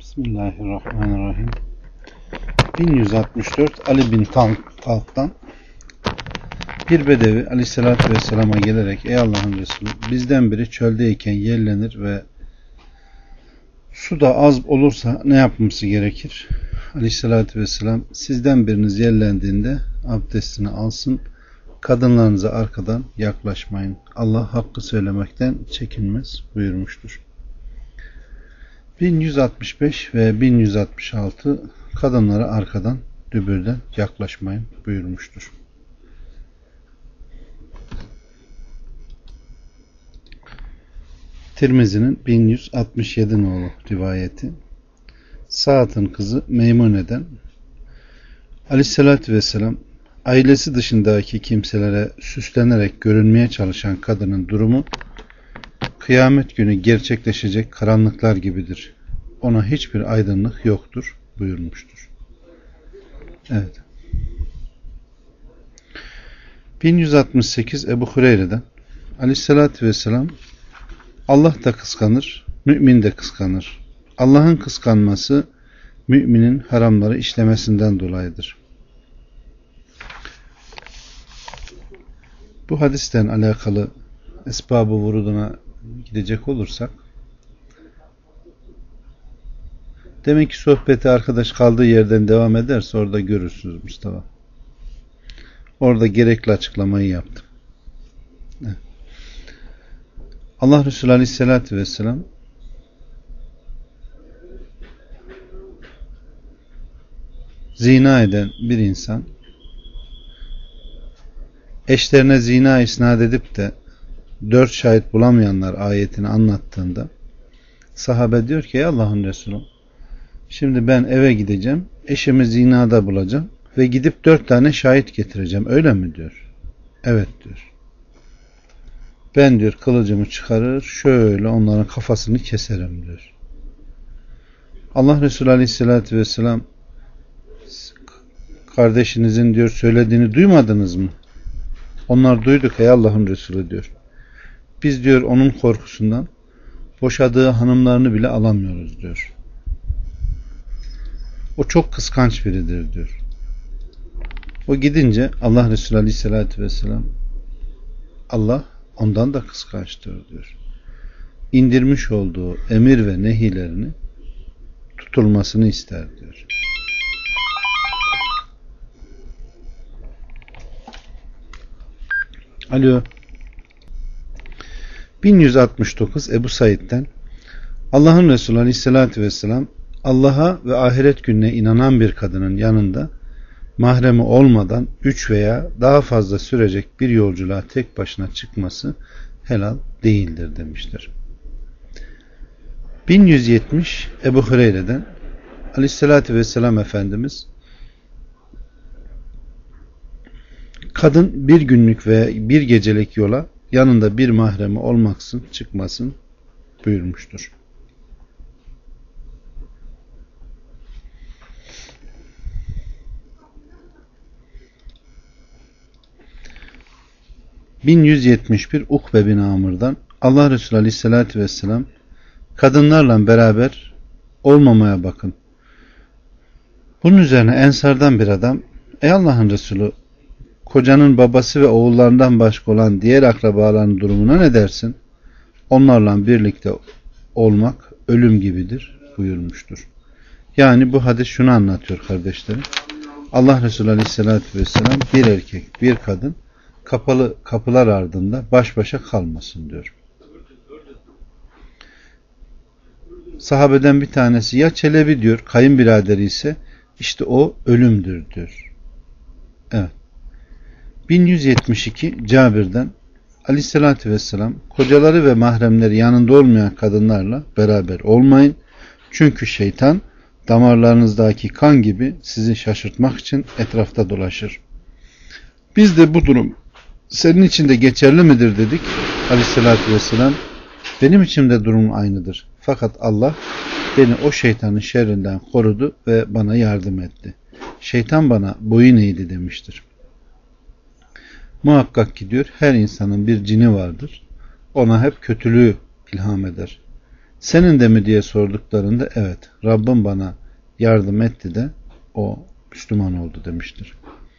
Bismillahirrahmanirrahim. 1164 Ali bin Talk'tan bir bedevi aleyhissalatü vesselama gelerek: ey Allah'ın Resulü, bizden biri çöldeyken yerlenir ve su da az olursa ne yapması gerekir? Aleyhissalatü vesselam: sizden biriniz yerlendiğinde abdestini alsın, kadınlarınıza arkadan yaklaşmayın, Allah hakkı söylemekten çekinmez buyurmuştur. 1165 ve 1166 kadınlara arkadan, dübürden yaklaşmayın buyurmuştur. Tirmizi'nin 1167 nolu rivayeti. Sa'd'ın kızı Meymune'den: Aleyhissalatü vesselam, ailesi dışındaki kimselere süslenerek görünmeye çalışan kadının durumu kıyamet günü gerçekleşecek karanlıklar gibidir. Ona hiçbir aydınlık yoktur buyurmuştur. Evet. 1168 Ebu Hureyre'den: Aleyhissalatü vesselam, Allah da kıskanır, mümin de kıskanır. Allah'ın kıskanması müminin haramları işlemesinden dolayıdır. Bu hadisten alakalı esbab-ı vuruduna gidecek olursak, demek ki sohbeti arkadaş kaldığı yerden devam ederse orada görürsünüz Mustafa. Orada gerekli açıklamayı yaptım. Evet. Allah Resulü Aleyhisselatü Vesselam zina eden bir insan eşlerine zina isnat edip de 4 şahit bulamayanlar ayetini anlattığında sahabe diyor ki: ey Allah'ın Resulü, şimdi ben eve gideceğim, eşimi zinada bulacağım ve gidip 4 tane şahit getireceğim, öyle mi diyor. Evet diyor. Ben diyor kılıcımı çıkarır, şöyle onların kafasını keserim diyor. Allah Resulü Aleyhisselatü Vesselam: kardeşinizin diyor söylediğini duymadınız mı? Onlar duyduk ey Allah'ın Resulü diyor. Biz diyor onun korkusundan boşadığı hanımlarını bile alamıyoruz diyor. O çok kıskanç biridir diyor. O gidince Allah Resulü Aleyhisselatü Vesselam: Allah ondan da kıskançtır diyor. İndirmiş olduğu emir ve nehilerini tutulmasını ister diyor. Alo. 1169 Ebu Said'den: Allah'ın Resulü Aleyhisselatü Vesselam, Allah'a ve ahiret gününe inanan bir kadının yanında mahremi olmadan 3 veya daha fazla sürecek bir yolculuğa tek başına çıkması helal değildir demiştir. 1170 Ebu Hureyre'den: Aleyhisselatü Vesselam Efendimiz, kadın bir günlük ve bir gecelik yola yanında bir mahremi olmaksın çıkmasın buyurmuştur. ...1171 Ukbe bin Amr'dan: Allah Resulü Aleyhisselatü Vesselam, kadınlarla beraber olmamaya bakın. Bunun üzerine Ensardan bir adam: ey Allah'ın Resulü, kocanın babası ve oğullarından başka olan diğer akrabaların durumuna ne dersin? Onlarla birlikte olmak ölüm gibidir buyurmuştur. Yani bu hadis şunu anlatıyor kardeşlerim. Allah Resulü Aleyhisselatü Vesselam bir erkek bir kadın kapalı kapılar ardında baş başa kalmasın diyor. Sahabeden bir tanesi: ya Çelebi diyor, kayınbiraderi ise işte o ölümdür diyor. Evet. 1172 Cabir'den: Aleyhissalatü vesselam, kocaları ve mahremleri yanında olmayan kadınlarla beraber olmayın. Çünkü şeytan damarlarınızdaki kan gibi sizi şaşırtmak için etrafta dolaşır. Biz de bu durum senin için de geçerli midir dedik. Aleyhissalatü vesselam: benim için de durum aynıdır. Fakat Allah beni o şeytanın şerrinden korudu ve bana yardım etti. Şeytan bana boyun eğdi demiştir. Muhakkak ki diyor, her insanın bir cini vardır. Ona hep kötülüğü ilham eder. Senin de mi diye sorduklarında evet, Rabbim bana yardım etti de o Müslüman oldu demiştir.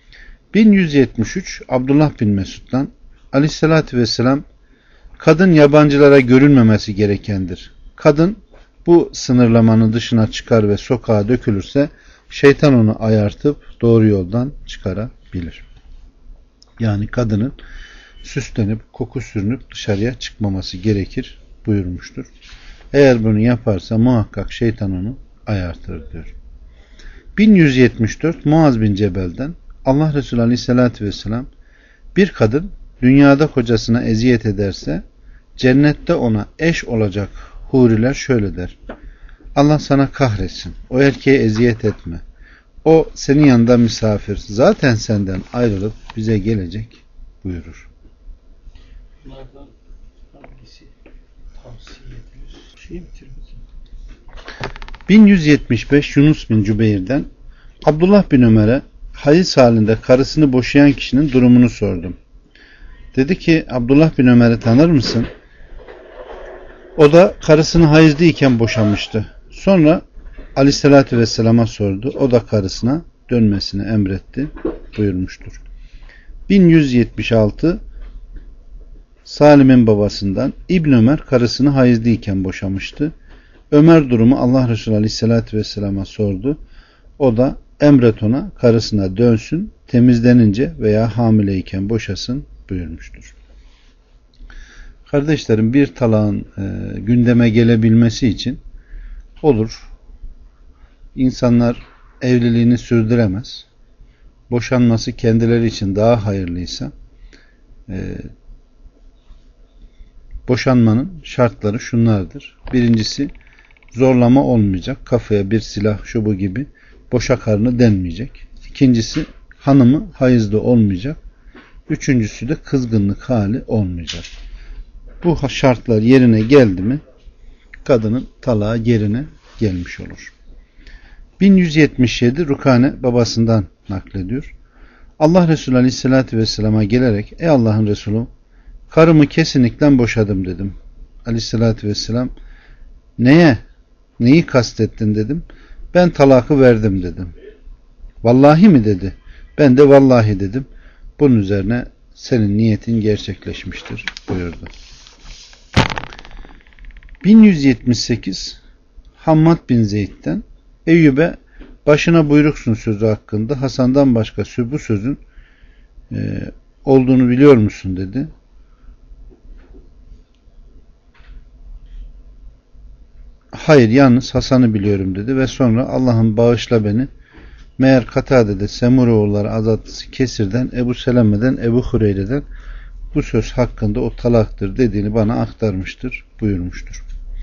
1173 Abdullah bin Mesud'dan Aleyhisselatü Vesselam, kadın yabancılara görünmemesi gerekendir. Kadın bu sınırlamanın dışına çıkar ve sokağa dökülürse şeytan onu ayartıp doğru yoldan çıkarabilir. Yani kadının süslenip koku sürünüp dışarıya çıkmaması gerekir buyurmuştur. Eğer bunu yaparsa muhakkak şeytan onu ayartır diyor. 1174 Muaz bin Cebel'den Allah Resulü Aleyhisselatü Vesselam, bir kadın dünyada kocasına eziyet ederse cennette ona eş olacak huriler şöyle der: Allah sana kahretsin, o erkeğe eziyet etme, o senin yanında misafir, zaten senden ayrılıp bize gelecek buyurur. Bunlardan hangisi tavsiye edilir? 1175 Yunus bin Cübeyr'den Abdullah bin Ömer'e hayız halinde karısını boşayan kişinin durumunu sordum. Dedi ki, Abdullah bin Ömer'i tanır mısın? O da karısını hayızlıyken boşamıştı. Sonra Aleyhisselatü Vesselam'a sordu. O da karısına dönmesini emretti buyurmuştur. 1176 Salim'in babasından İbn Ömer karısını hayızlıyken boşamıştı. Ömer durumu Allah Resulü Aleyhisselatü Vesselam'a sordu. O da emret ona karısına dönsün, temizlenince veya hamileyken boşasın buyurmuştur. Kardeşlerim, bir talağın gündeme gelebilmesi için olur, İnsanlar evliliğini sürdüremez, boşanması kendileri için daha hayırlıysa boşanmanın şartları şunlardır. Birincisi, zorlama olmayacak. Kafaya bir silah, şu bu gibi boşa karını denmeyecek. İkincisi, hanımı hayızlı olmayacak. Üçüncüsü de kızgınlık hali olmayacak. Bu şartlar yerine geldi mi kadının talağı yerine gelmiş olur. 1177 Rukane babasından naklediyor. Allah Resulü Aleyhisselatü Vesselam'a gelerek, ey Allah'ın Resulü, karımı kesinlikle boşadım dedim. Aleyhisselatü Vesselam, neyi kastettin dedim. Ben talakı verdim dedim. Vallahi mi dedi. Ben de vallahi dedim. Bunun üzerine senin niyetin gerçekleşmiştir buyurdu. 1178 Hammad bin Zeyd'den Eyyub'e başına buyruksun sözü hakkında Hasan'dan başka bu sözün olduğunu biliyor musun dedi. Hayır, yalnız Hasan'ı biliyorum dedi ve sonra Allah'ım bağışla beni. Meğer Katade'de Semuroğulları Azatlısı Kesir'den, Ebu Seleme'den, Ebu Hureyre'den bu söz hakkında o talaktır dediğini bana aktarmıştır buyurmuştur.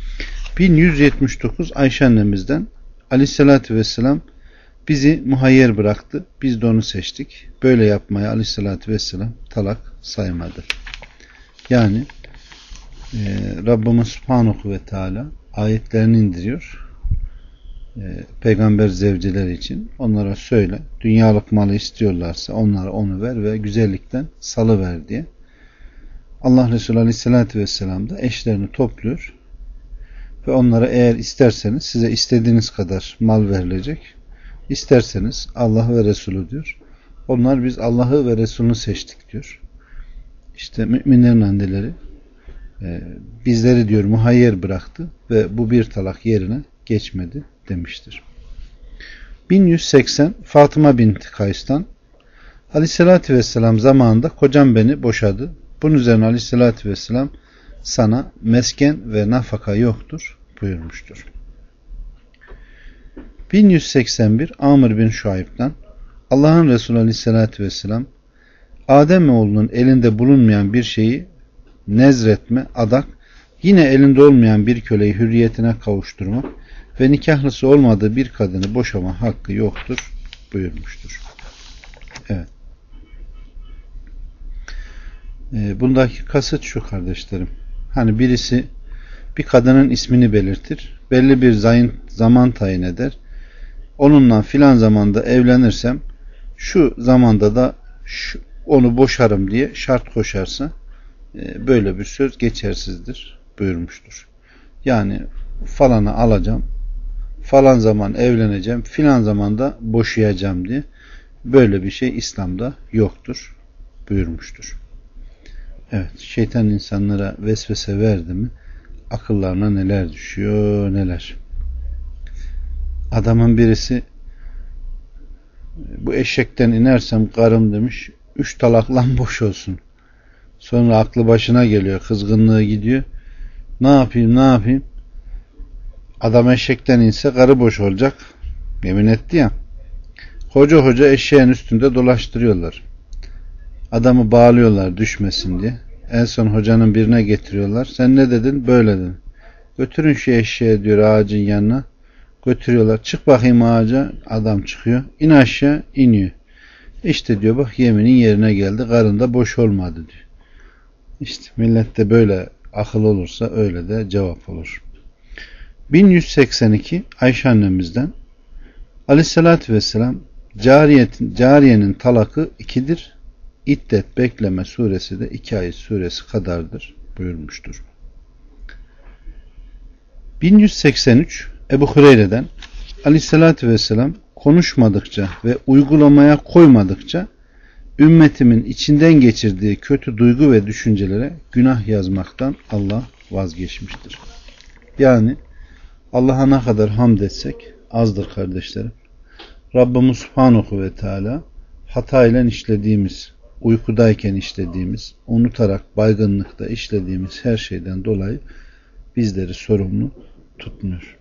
1179 Ayşe annemizden Aleyhisselatü Vesselam bizi muhayyer bıraktı. Biz de onu seçtik. Böyle yapmaya Aleyhisselatü Vesselam talak saymadı. Yani Rabbimiz Subhanahu ve Teala ayetlerini indiriyor. Peygamber zevciler için onlara söyle, dünyalık malı istiyorlarsa onlara onu ver ve güzellikten salıver diye. Allah Resulü Aleyhisselatü Vesselam da eşlerini topluyor ve onlara eğer isterseniz size istediğiniz kadar mal verilecek, İsterseniz Allah ve Resulü diyor. Onlar biz Allah'ı ve Resulünü seçtik diyor. İşte müminlerin anneleri bizleri diyor muhayyer bıraktı ve bu bir talak yerine geçmedi demiştir. 1180 Fatıma binti Kays'tan Aleyhisselatü Vesselam zamanında kocam beni boşadı. Bunun üzerine Aleyhisselatü Vesselam sana mesken ve nafaka yoktur buyurmuştur. 1181 Amr bin Şuayb'dan Allah'ın Resulü Aleyhisselatü Vesselam Ademoğlunun elinde bulunmayan bir şeyi nezretme, adak, yine elinde olmayan bir köleyi hürriyetine kavuşturmak ve nikahlısı olmadığı bir kadını boşama hakkı yoktur buyurmuştur. Evet. Bundaki kasıt şu kardeşlerim. Hani birisi bir kadının ismini belirtir. Belli bir zaman tayin eder. Onunla filan zamanda evlenirsem şu zamanda da onu boşarım diye şart koşarsa böyle bir söz geçersizdir buyurmuştur. Yani falanı alacağım, falan zaman evleneceğim, filan zamanda boşayacağım diye. Böyle bir şey İslam'da yoktur buyurmuştur. Evet, şeytan insanlara vesvese verdi mi akıllarına neler düşüyor neler. Adamın birisi bu eşekten inersem karım demiş 3 talakla boş olsun. Sonra aklı başına geliyor, kızgınlığı gidiyor. Ne yapayım? Adam eşekten inse karı boş olacak. Yemin etti ya. Hoca eşeğin üstünde dolaştırıyorlar. Adamı bağlıyorlar düşmesin diye. En son hocanın birine getiriyorlar. Sen ne dedin? Böyle dedin. Götürün şu eşeği diyor ağacın yanına. Götürüyorlar. Çık bakayım ağaca. Adam çıkıyor. İn aşağı, iniyor. İşte diyor bak yeminin yerine geldi. Karın da boş olmadı diyor. İşte millette böyle akıl olursa öyle de cevap olur. 1182 Ayşe annemizden Aleyhissalatü vesselam cariyenin talakı 2'dir. İddet bekleme suresi de 2 ayet suresi kadardır buyurmuştur. 1183 Ebu Hureyre'den Aleyhissalatü vesselam konuşmadıkça ve uygulamaya koymadıkça ümmetimin içinden geçirdiği kötü duygu ve düşüncelere günah yazmaktan Allah vazgeçmiştir. Yani Allah'a ne kadar hamd etsek azdır kardeşlerim. Rabbimiz Subhanahu ve Teala hatayla işlediğimiz, uykudayken işlediğimiz, unutarak baygınlıkta işlediğimiz her şeyden dolayı bizleri sorumlu tutmuyor.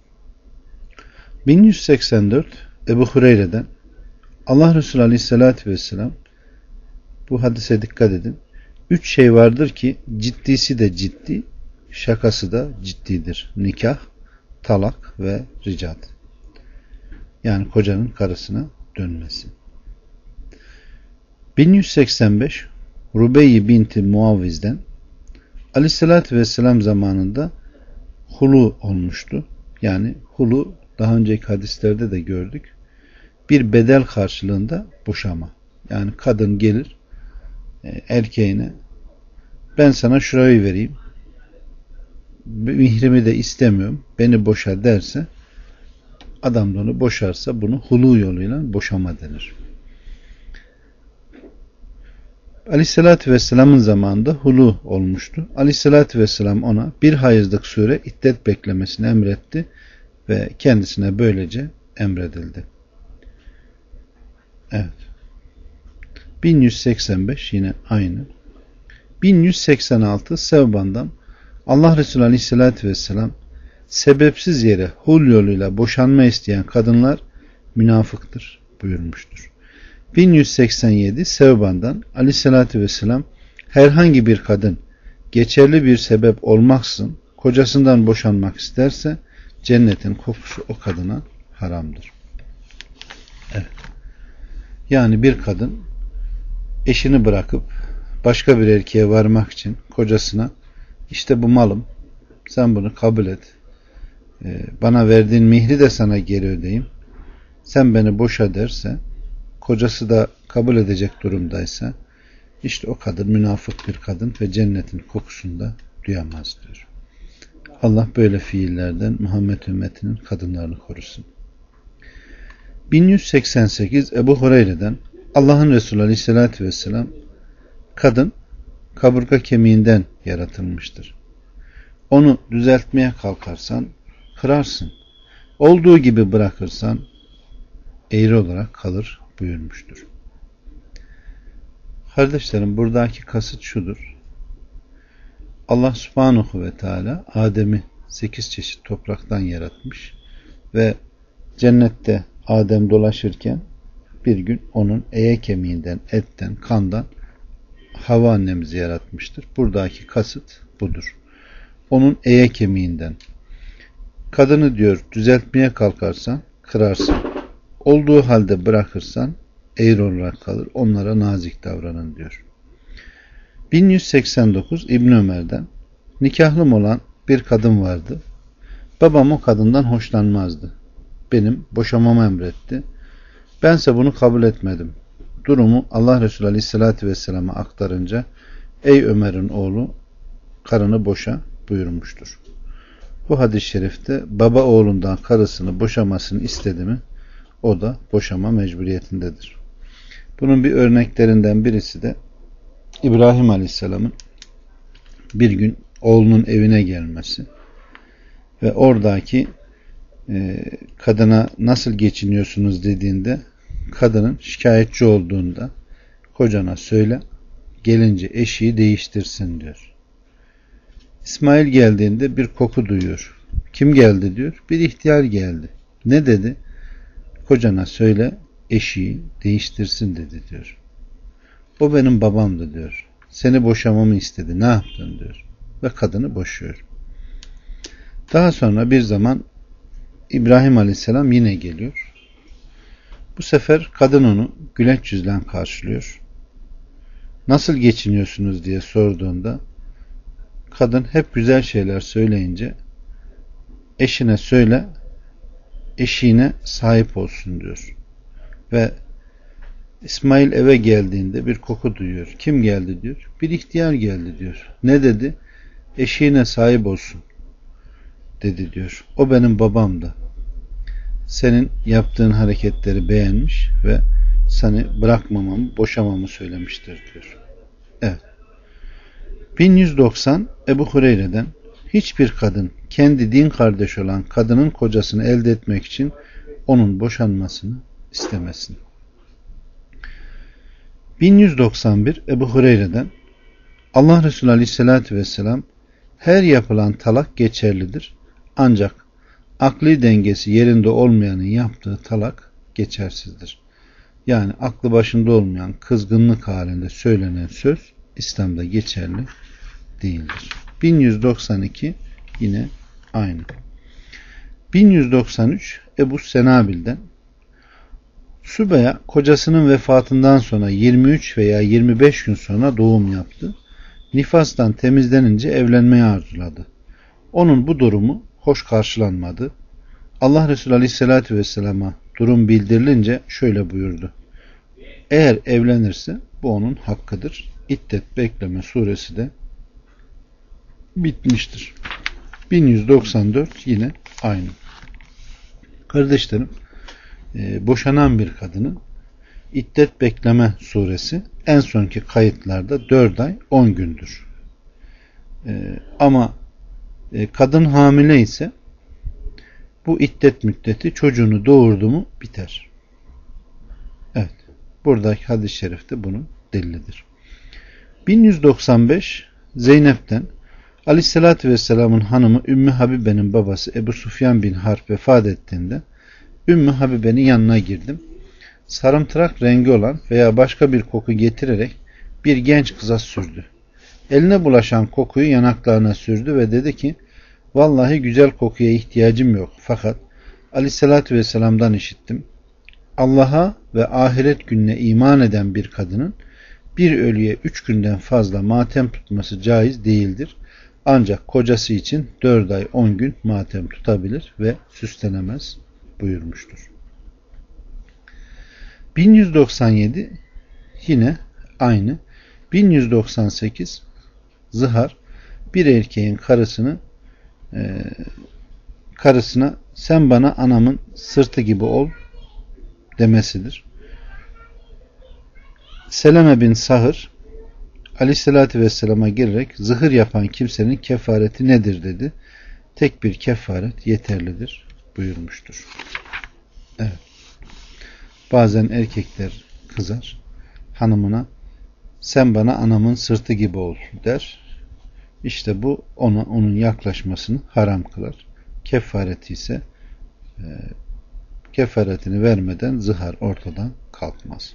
1184 Ebu Hureyre'den Allah Resulü Aleyhisselatü Vesselam bu hadise dikkat edin. 3 şey vardır ki ciddisi de ciddi, şakası da ciddidir. Nikah, talak ve ricat. Yani kocanın karısına dönmesi. 1185 Rubeyye binti Muavviz'den Aleyhisselatü Vesselam zamanında hulu olmuştu. Yani hulu daha önceki hadislerde de gördük. Bir bedel karşılığında boşama. Yani kadın gelir erkeğine ben sana şurayı vereyim mihrimi de istemiyorum beni boşa derse adam da onu boşarsa bunu hulu yoluyla boşama denir. Aleyhissalatü Vesselam'ın zamanında hulu olmuştu. Aleyhissalatü Vesselam ona bir hayızlık süre iddet beklemesini emretti ve kendisine böylece emredildi. Evet. 1185 yine aynı. 1186 Sevban'dan Allah Resulü Aleyhisselatü Vesselam sebepsiz yere hul yoluyla boşanma isteyen kadınlar münafıktır buyurmuştur. 1187 Sevban'dan Aleyhisselatü Vesselam herhangi bir kadın geçerli bir sebep olmaksızın kocasından boşanmak isterse cennetin kokusu o kadına haramdır. Evet. Yani bir kadın eşini bırakıp başka bir erkeğe varmak için kocasına işte bu malım sen bunu kabul et bana verdiğin mihri de sana geri ödeyeyim sen beni boşa derse kocası da kabul edecek durumdaysa işte o kadın münafık bir kadın ve cennetin kokusunu da duyamaz diyor. Allah böyle fiillerden Muhammed ümmetinin kadınlarını korusun. 1188 Ebu Hureyre'den Allah'ın Resulü Aleyhisselatü Vesselam kadın kaburga kemiğinden yaratılmıştır. Onu düzeltmeye kalkarsan kırarsın. Olduğu gibi bırakırsan eğri olarak kalır buyurmuştur. Kardeşlerim buradaki kasıt şudur. Allah Subhanahu ve Teala Adem'i 8 çeşit topraktan yaratmış ve cennette Adem dolaşırken bir gün onun eye kemiğinden, etten, kandan Havva annemizi yaratmıştır. Buradaki kasıt budur. Onun eye kemiğinden. Kadını diyor düzeltmeye kalkarsan kırarsın. Olduğu halde bırakırsan eğri olarak kalır. Onlara nazik davranın diyor. 1189 İbn Ömer'den nikahlım olan bir kadın vardı. Babam o kadından hoşlanmazdı. Benim boşamamı emretti. Bense bunu kabul etmedim. Durumu Allah Resulü Aleyhisselatü Vesselam'a aktarınca ey Ömer'in oğlu karını boşa buyurmuştur. Bu hadis-i şerifte baba oğlundan karısını boşamasını istedi mi o da boşama mecburiyetindedir. Bunun bir örneklerinden birisi de İbrahim Aleyhisselam'ın bir gün oğlunun evine gelmesi ve oradaki kadına nasıl geçiniyorsunuz dediğinde kadının şikayetçi olduğunda kocana söyle gelince eşiği değiştirsin diyor. İsmail geldiğinde bir koku duyuyor. Kim geldi diyor. Bir ihtiyar geldi. Ne dedi? Kocana söyle eşiği değiştirsin dedi diyor. O benim babamdı diyor. Seni boşamamı istedi. Ne yaptın diyor. Ve kadını boşuyor. Daha sonra bir zaman İbrahim Aleyhisselam yine geliyor. Bu sefer kadın onu güleç yüzle karşılıyor. Nasıl geçiniyorsunuz diye sorduğunda kadın hep güzel şeyler söyleyince eşine söyle eşiğine sahip olsun diyor. Ve İsmail eve geldiğinde bir koku duyuyor. Kim geldi diyor. Bir ihtiyar geldi diyor. Ne dedi? Eşiğine sahip olsun dedi diyor. O benim babamdı. Senin yaptığın hareketleri beğenmiş ve seni bırakmamamı, boşamamı söylemiştir diyor. Evet. 1190 Ebu Hureyre'den hiçbir kadın kendi din kardeşi olan kadının kocasını elde etmek için onun boşanmasını istemesin. 1191 Ebu Hureyre'den Allah Resulü Aleyhisselatü Vesselam her yapılan talak geçerlidir. Ancak akli dengesi yerinde olmayanın yaptığı talak geçersizdir. Yani aklı başında olmayan kızgınlık halinde söylenen söz İslam'da geçerli değildir. 1192 yine aynı. 1193 Ebu Senabil'den Sübeya kocasının vefatından sonra 23 veya 25 gün sonra doğum yaptı. Nifastan temizlenince evlenmeyi arzuladı. Onun bu durumu hoş karşılanmadı. Allah Resulü Aleyhisselatü Vesselam'a durum bildirilince şöyle buyurdu. Eğer evlenirse bu onun hakkıdır. İddet bekleme suresi de bitmiştir. 1194 yine aynı. Kardeşlerim, boşanan bir kadının iddet bekleme suresi en sonki kayıtlarda 4 ay 10 gündür. Ama kadın hamile ise bu iddet müddeti çocuğunu doğurdu mu biter. Evet. Buradaki hadis-i şerif de bunun delilidir. 1195 Zeynep'ten Aleyhisselatü Vesselam'ın hanımı Ümmü Habibe'nin babası Ebu Sufyan bin Harp vefat ettiğinde Ümmü Habibe'nin yanına girdim. Sarımtırak rengi olan veya başka bir koku getirerek bir genç kıza sürdü. Eline bulaşan kokuyu yanaklarına sürdü ve dedi ki vallahi güzel kokuya ihtiyacım yok. Fakat Aleyhisselatü Vesselam'dan işittim. Allah'a ve ahiret gününe iman eden bir kadının bir ölüye 3 günden fazla matem tutması caiz değildir. Ancak kocası için 4 ay 10 gün matem tutabilir ve süslenemez buyurmuştur. 1197 yine aynı. 1198 zihar bir erkeğin karısına sen bana anamın sırtı gibi ol demesidir. Seleme bin Sahır Aleyhisselatü Vesselam'a gelerek zihir yapan kimsenin kefareti nedir dedi. Tek bir kefaret yeterlidir buyurmuştur. Evet. Bazen erkekler kızar. Hanımına sen bana anamın sırtı gibi ol der. İşte bu onun yaklaşmasını haram kılar. Kefareti ise kefaretini vermeden zihar ortadan kalkmaz.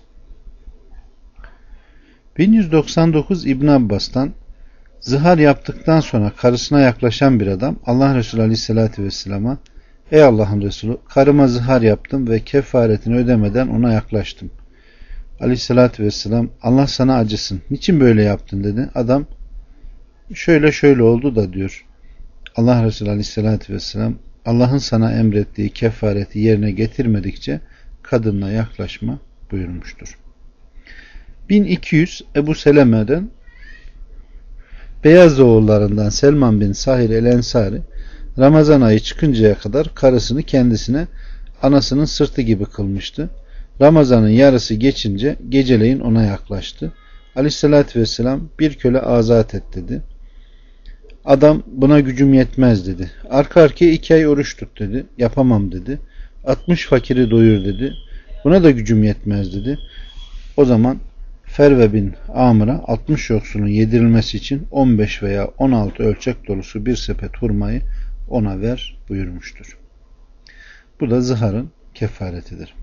1199 İbn Abbas'tan zihar yaptıktan sonra karısına yaklaşan bir adam Allah Resulü Aleyhisselatü Vesselam'a ey Allah'ın Resulü karıma zihar yaptım ve kefaretini ödemeden ona yaklaştım. Aleyhisselatü Vesselam Allah sana acısın. Niçin böyle yaptın dedi. Adam şöyle oldu da diyor. Allah Resulü Aleyhisselatü Vesselam Allah'ın sana emrettiği kefareti yerine getirmedikçe kadınla yaklaşma buyurmuştur. 1200 Ebu Seleme'den Beyaz oğullarından Selman bin Sahir el-Ensari Ramazan ayı çıkıncaya kadar karısını kendisine anasının sırtı gibi kılmıştı. Ramazan'ın yarısı geçince geceleyin ona yaklaştı. Aleyhissalatü vesselam bir köle azat et dedi. Adam buna gücüm yetmez dedi. Arka arkaya 2 ay oruç tut dedi. Yapamam dedi. 60 fakiri doyur dedi. Buna da gücüm yetmez dedi. O zaman Ferve bin Amr'a 60 yoksulun yedirilmesi için 15 veya 16 ölçek dolusu bir sepet hurmayı ona ver buyurmuştur. Bu da zıharın kefaretidir.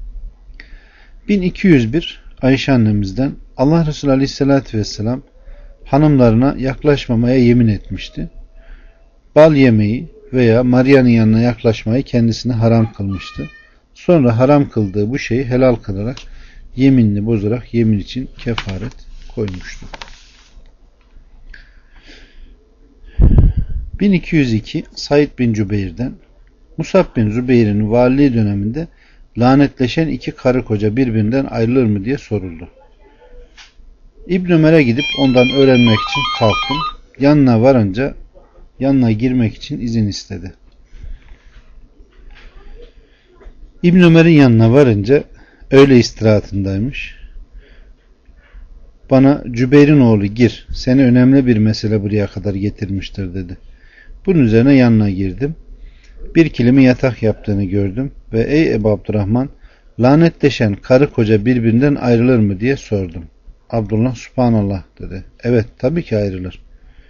1201 Ayşe annemizden Allah Resulü Aleyhisselatü Vesselam hanımlarına yaklaşmamaya yemin etmişti. Bal yemeği veya Maria'nın yanına yaklaşmayı kendisine haram kılmıştı. Sonra haram kıldığı bu şeyi helal kılarak yeminini bozarak yemin için kefaret koymuştu. 1202 Said bin Cübeyr'den Musab bin Zübeyr'in valiliği döneminde lanetleşen 2 karı koca birbirinden ayrılır mı diye soruldu. İbn Ömer'e gidip ondan öğrenmek için kalktım. Yanına varınca yanına girmek için izin istedi. İbn Ömer'in yanına varınca öğle istirahatındaymış. Bana Cübeyr'in oğlu gir. Seni önemli bir mesele buraya kadar getirmiştir dedi. Bunun üzerine yanına girdim. Bir kilimi yatak yaptığını gördüm ve ey Ebu Abdurrahman lanetleşen karı koca birbirinden ayrılır mı diye sordum. Abdullah subhanallah dedi. Evet tabii ki ayrılır.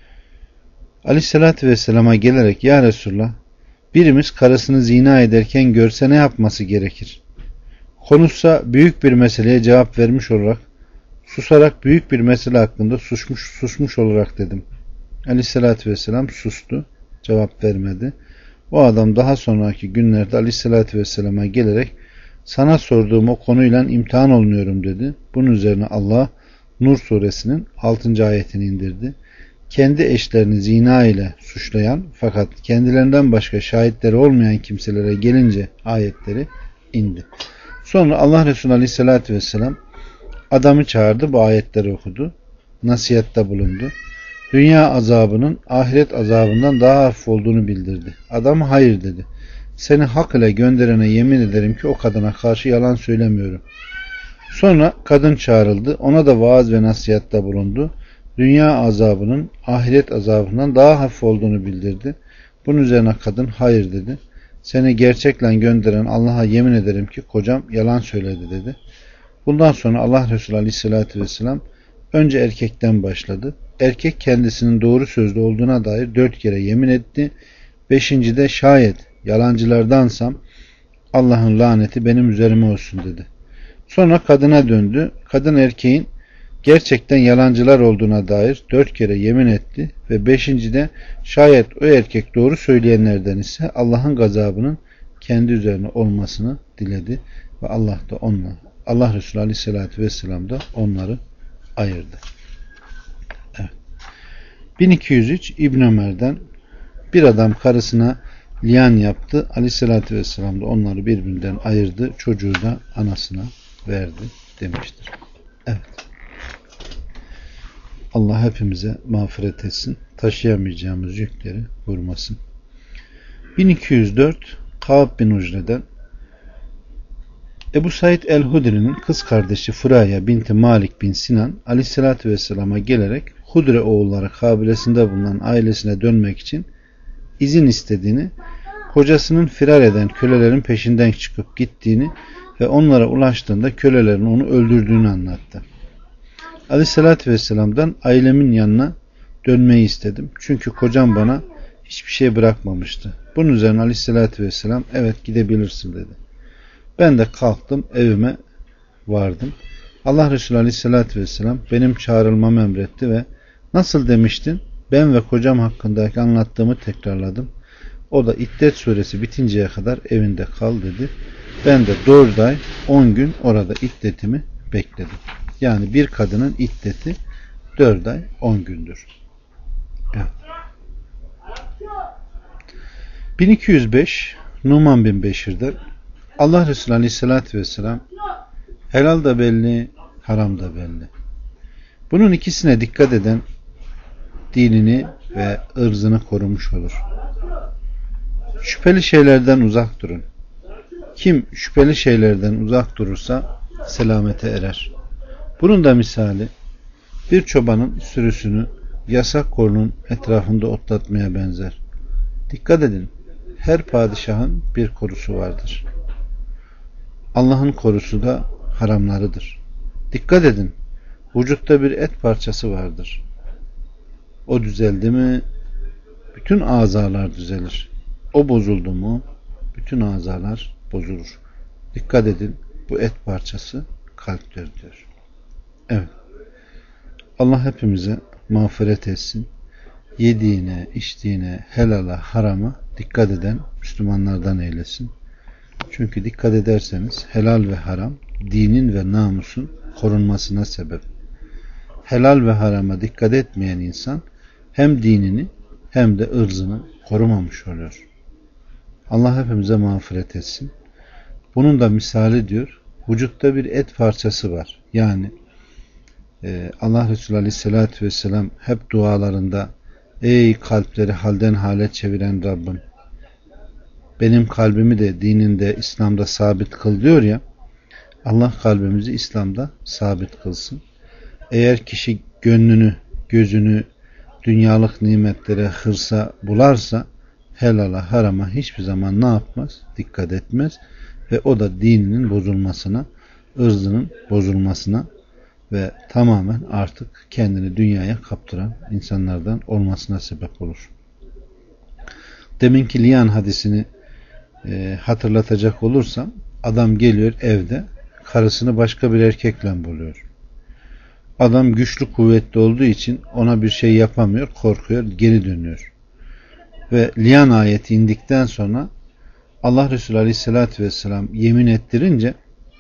Aleyhissalatü vesselama gelerek ya Resulullah birimiz karısını zina ederken görse ne yapması gerekir? Konuşsa büyük bir meseleye cevap vermiş olarak susarak büyük bir mesele hakkında susmuş olarak dedim. Aleyhissalatü vesselam sustu. Cevap vermedi. O adam daha sonraki günlerde Aleyhissalatü vesselama gelerek sana sorduğum o konuyla imtihan olunuyorum dedi. Bunun üzerine Allah Nur suresinin 6. ayetini indirdi. Kendi eşlerini zina ile suçlayan fakat kendilerinden başka şahitleri olmayan kimselere gelince ayetleri indi. Sonra Allah Resulü Aleyhisselatü Vesselam adamı çağırdı, bu ayetleri okudu. Nasihatte bulundu. Dünya azabının ahiret azabından daha hafif olduğunu bildirdi. Adam hayır dedi. Seni hak ile gönderene yemin ederim ki o kadına karşı yalan söylemiyorum. Sonra kadın çağrıldı. Ona da vaaz ve nasihatte bulundu. Dünya azabının ahiret azabından daha hafif olduğunu bildirdi. Bunun üzerine kadın hayır dedi. Seni gerçekle gönderen Allah'a yemin ederim ki kocam yalan söyledi dedi. Bundan sonra Allah Resulü Aleyhisselatü Vesselam önce erkekten başladı. Erkek kendisinin doğru sözlü olduğuna dair 4 kere yemin etti. 5. de şayet yalancılardansam Allah'ın laneti benim üzerime olsun dedi. Sonra kadına döndü. Kadın erkeğin gerçekten yalancılar olduğuna dair 4 kere yemin etti ve 5. de şayet o erkek doğru söyleyenlerden ise Allah'ın gazabının kendi üzerine olmasını diledi ve Allah Resulü Aleyhisselatü Vesselam da onları ayırdı. Evet. 1203 İbn Ömer'den bir adam karısına liyan yaptı. Aleyhisselatü Vesselam da onları birbirinden ayırdı. Çocuğu da anasına verdi demiştir. Evet. Allah hepimize mağfiret etsin. Taşıyamayacağımız yükleri vurmasın. 1204 Kâb bin Ucre'den Ebu Said el-Hudri'nin kız kardeşi Fıraya binti Malik bin Sinan Aleyhisselatü Vesselam'a gelerek Hudre oğulları kabilesinde bulunan ailesine dönmek için izin istediğini, kocasının firar eden kölelerin peşinden çıkıp gittiğini ve onlara ulaştığında kölelerin onu öldürdüğünü anlattı. Aleyhissalatü Vesselam'dan ailemin yanına dönmeyi istedim. Çünkü kocam bana hiçbir şey bırakmamıştı. Bunun üzerine Aleyhissalatü Vesselam evet gidebilirsin dedi. Ben de kalktım evime vardım. Allah Resulü Aleyhissalatü Vesselam benim çağrılmamı emretti ve nasıl demiştin? Ben ve kocam hakkındaki anlattığımı tekrarladım. O da İddet suresi bitinceye kadar evinde kal dedi. Ben de 4 ay 10 gün orada iddetimi bekledim. Yani bir kadının iddeti 4 ay 10 gündür. Evet. 1205 Numan bin Beşir'den Allah Resulü Aleyhisselatü Vesselam helal da belli, haram da belli. Bunun ikisine dikkat eden dinini ve ırzını korumuş olur. Şüpheli şeylerden uzak durun. Kim şüpheli şeylerden uzak durursa selamete erer. Bunun da misali bir çobanın sürüsünü yasak korunun etrafında otlatmaya benzer. Dikkat edin, her padişahın bir korusu vardır. Allah'ın korusu da haramlarıdır. Dikkat edin, vücutta bir et parçası vardır. O düzeldi mi bütün azalar düzelir. O bozuldu mu bütün azalar bozulur. Dikkat edin, bu et parçası kalptir diyor. Evet. Allah hepimize mağfiret etsin. Yediğine, içtiğine, helala, harama dikkat eden Müslümanlardan eylesin. Çünkü dikkat ederseniz helal ve haram dinin ve namusun korunmasına sebep. Helal ve harama dikkat etmeyen insan hem dinini hem de ırzını korumamış oluyor. Allah hepimize mağfiret etsin. Bunun da misali diyor, vücutta bir et parçası var. Yani Allah Resulü Aleyhisselatü Vesselam hep dualarında ey kalpleri halden hale çeviren Rabbim, benim kalbimi de dininde, İslam'da sabit kıl diyor ya. Allah kalbimizi İslam'da sabit kılsın. Eğer kişi gönlünü, gözünü dünyalık nimetlere, hırsa bularsa helala, harama hiçbir zaman ne yapmaz? Dikkat etmez. Ve o da dininin bozulmasına, ırzının bozulmasına ve tamamen artık kendini dünyaya kaptıran insanlardan olmasına sebep olur. Deminki liyan hadisini hatırlatacak olursam, adam geliyor evde karısını başka bir erkekle buluyor. Adam güçlü kuvvetli olduğu için ona bir şey yapamıyor, korkuyor, geri dönüyor. Ve liyan ayeti indikten sonra Allah Resulü Aleyhisselatü Vesselam yemin ettirince,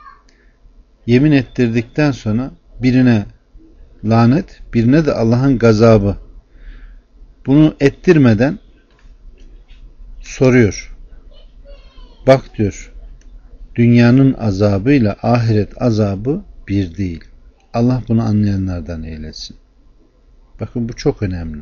yemin ettirdikten sonra birine lanet, birine de Allah'ın gazabı. Bunu ettirmeden soruyor. Bak diyor, dünyanın azabıyla ahiret azabı bir değil. Allah bunu anlayanlardan eylesin. Bakın bu çok önemli.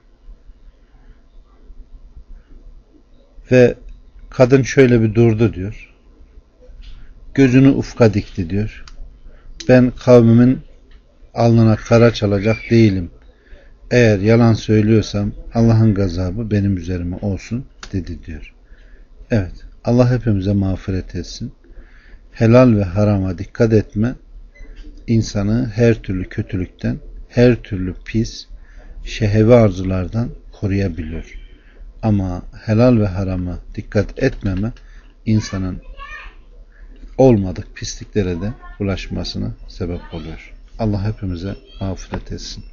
Ve kadın şöyle bir durdu diyor. Gözünü ufka dikti diyor. Ben kavmimin alnına kara çalacak değilim. Eğer yalan söylüyorsam Allah'ın gazabı benim üzerime olsun dedi diyor. Evet, Allah hepimize mağfiret etsin. Helal ve harama dikkat etme insanı her türlü kötülükten, her türlü pis, şehevi arzulardan koruyabiliyor. Ama helal ve harama dikkat etmeme insanın olmadık pisliklere de bulaşmasına sebep oluyor. Allah hepimize mağfiret etsin.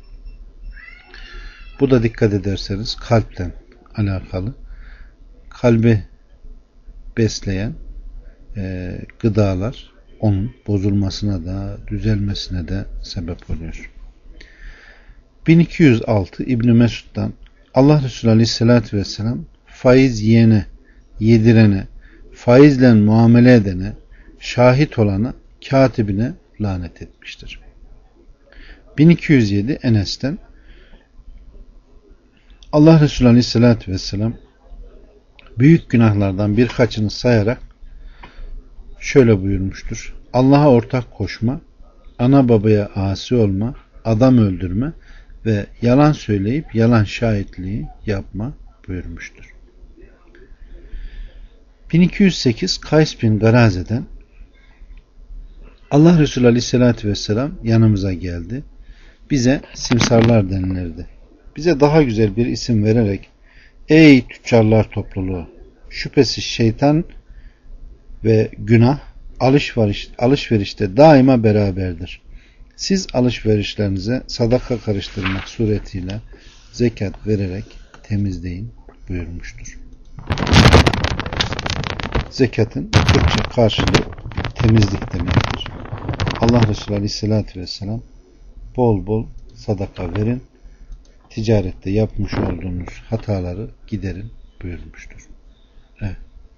Bu da dikkat ederseniz kalpten alakalı. Kalbi besleyen gıdalar onun bozulmasına da düzelmesine de sebep oluyor. 1206 İbn Mesud'dan Allah Resulü Aleyhisselatü Vesselam faiz yiyene, yedirene, faizle muamele edene, şahit olana, katibine lanet etmiştir. 1207 Enes'ten Allah Resulü Aleyhisselatü Vesselam büyük günahlardan birkaçını sayarak şöyle buyurmuştur. Allah'a ortak koşma, ana babaya asi olma, adam öldürme ve yalan söyleyip yalan şahitliği yapma buyurmuştur. 1208 Kays bin Garaze'den Allah Resulü Aleyhisselatü Vesselam yanımıza geldi. Bize simsarlar denilirdi. Bize daha güzel bir isim vererek ey tüccarlar topluluğu, şüphesiz şeytan ve günah alışverişte daima beraberdir. Siz alışverişlerinize sadaka karıştırmak suretiyle zekat vererek temizleyin buyurmuştur. Zekatın Türkçe karşılığı temizlik demektir. Allah Resulü Aleyhisselatü Vesselam bol bol sadaka verin, ticarette yapmış olduğunuz hataları giderin buyurmuştur. Evet.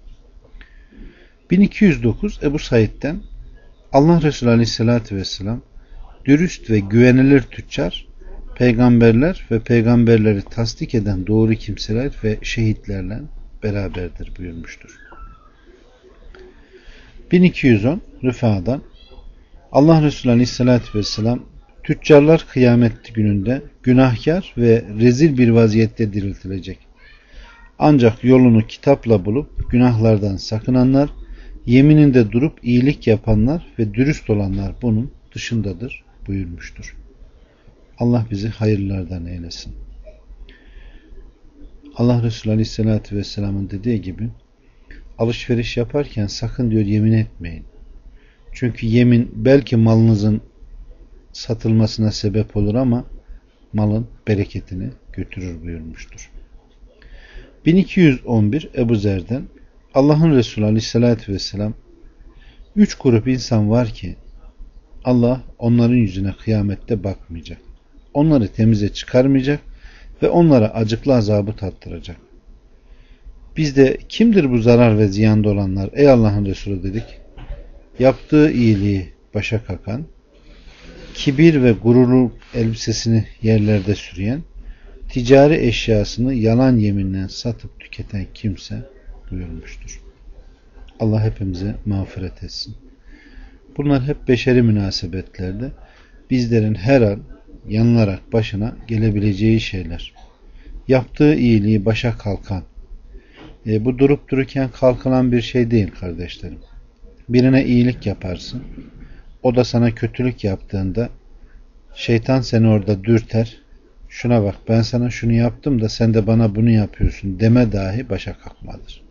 1209 Ebu Said'den Allah Resulü Aleyhisselatü Vesselam dürüst ve güvenilir tüccar, peygamberler ve peygamberleri tasdik eden doğru kimseler ve şehitlerle beraberdir buyurmuştur. 1210 Rıfa'dan Allah Resulü Aleyhisselatü Vesselam tüccarlar kıyamet gününde günahkar ve rezil bir vaziyette diriltilecek. Ancak yolunu kitapla bulup günahlardan sakınanlar, yemininde durup iyilik yapanlar ve dürüst olanlar bunun dışındadır buyurmuştur. Allah bizi hayırlardan eylesin. Allah Resulü Aleyhisselatü Vesselam'ın dediği gibi alışveriş yaparken sakın diyor yemin etmeyin. Çünkü yemin belki malınızın satılmasına sebep olur ama malın bereketini götürür buyurmuştur. 1211 Ebu Zer'den Allah'ın Resulü Aleyhisselatü Vesselam 3 grup insan var ki Allah onların yüzüne kıyamette bakmayacak. Onları temize çıkarmayacak ve onlara acıklı azabı tattıracak. Biz de kimdir bu zarar ve ziyanda olanlar ey Allah'ın Resulü dedik. Yaptığı iyiliği başa kakan, kibir ve gururluk elbisesini yerlerde sürüyen, ticari eşyasını yalan yeminle satıp tüketen kimse buyurmuştur. Allah hepimize mağfiret etsin. Bunlar hep beşeri münasebetlerde bizlerin her an yanılarak başına gelebileceği şeyler. Yaptığı iyiliği başa kalkan, bu durup dururken kalkılan bir şey değil kardeşlerim. Birine iyilik yaparsın. O da sana kötülük yaptığında şeytan seni orada dürter. Şuna bak ben sana şunu yaptım da sen de bana bunu yapıyorsun deme dahi başa kalkmadır.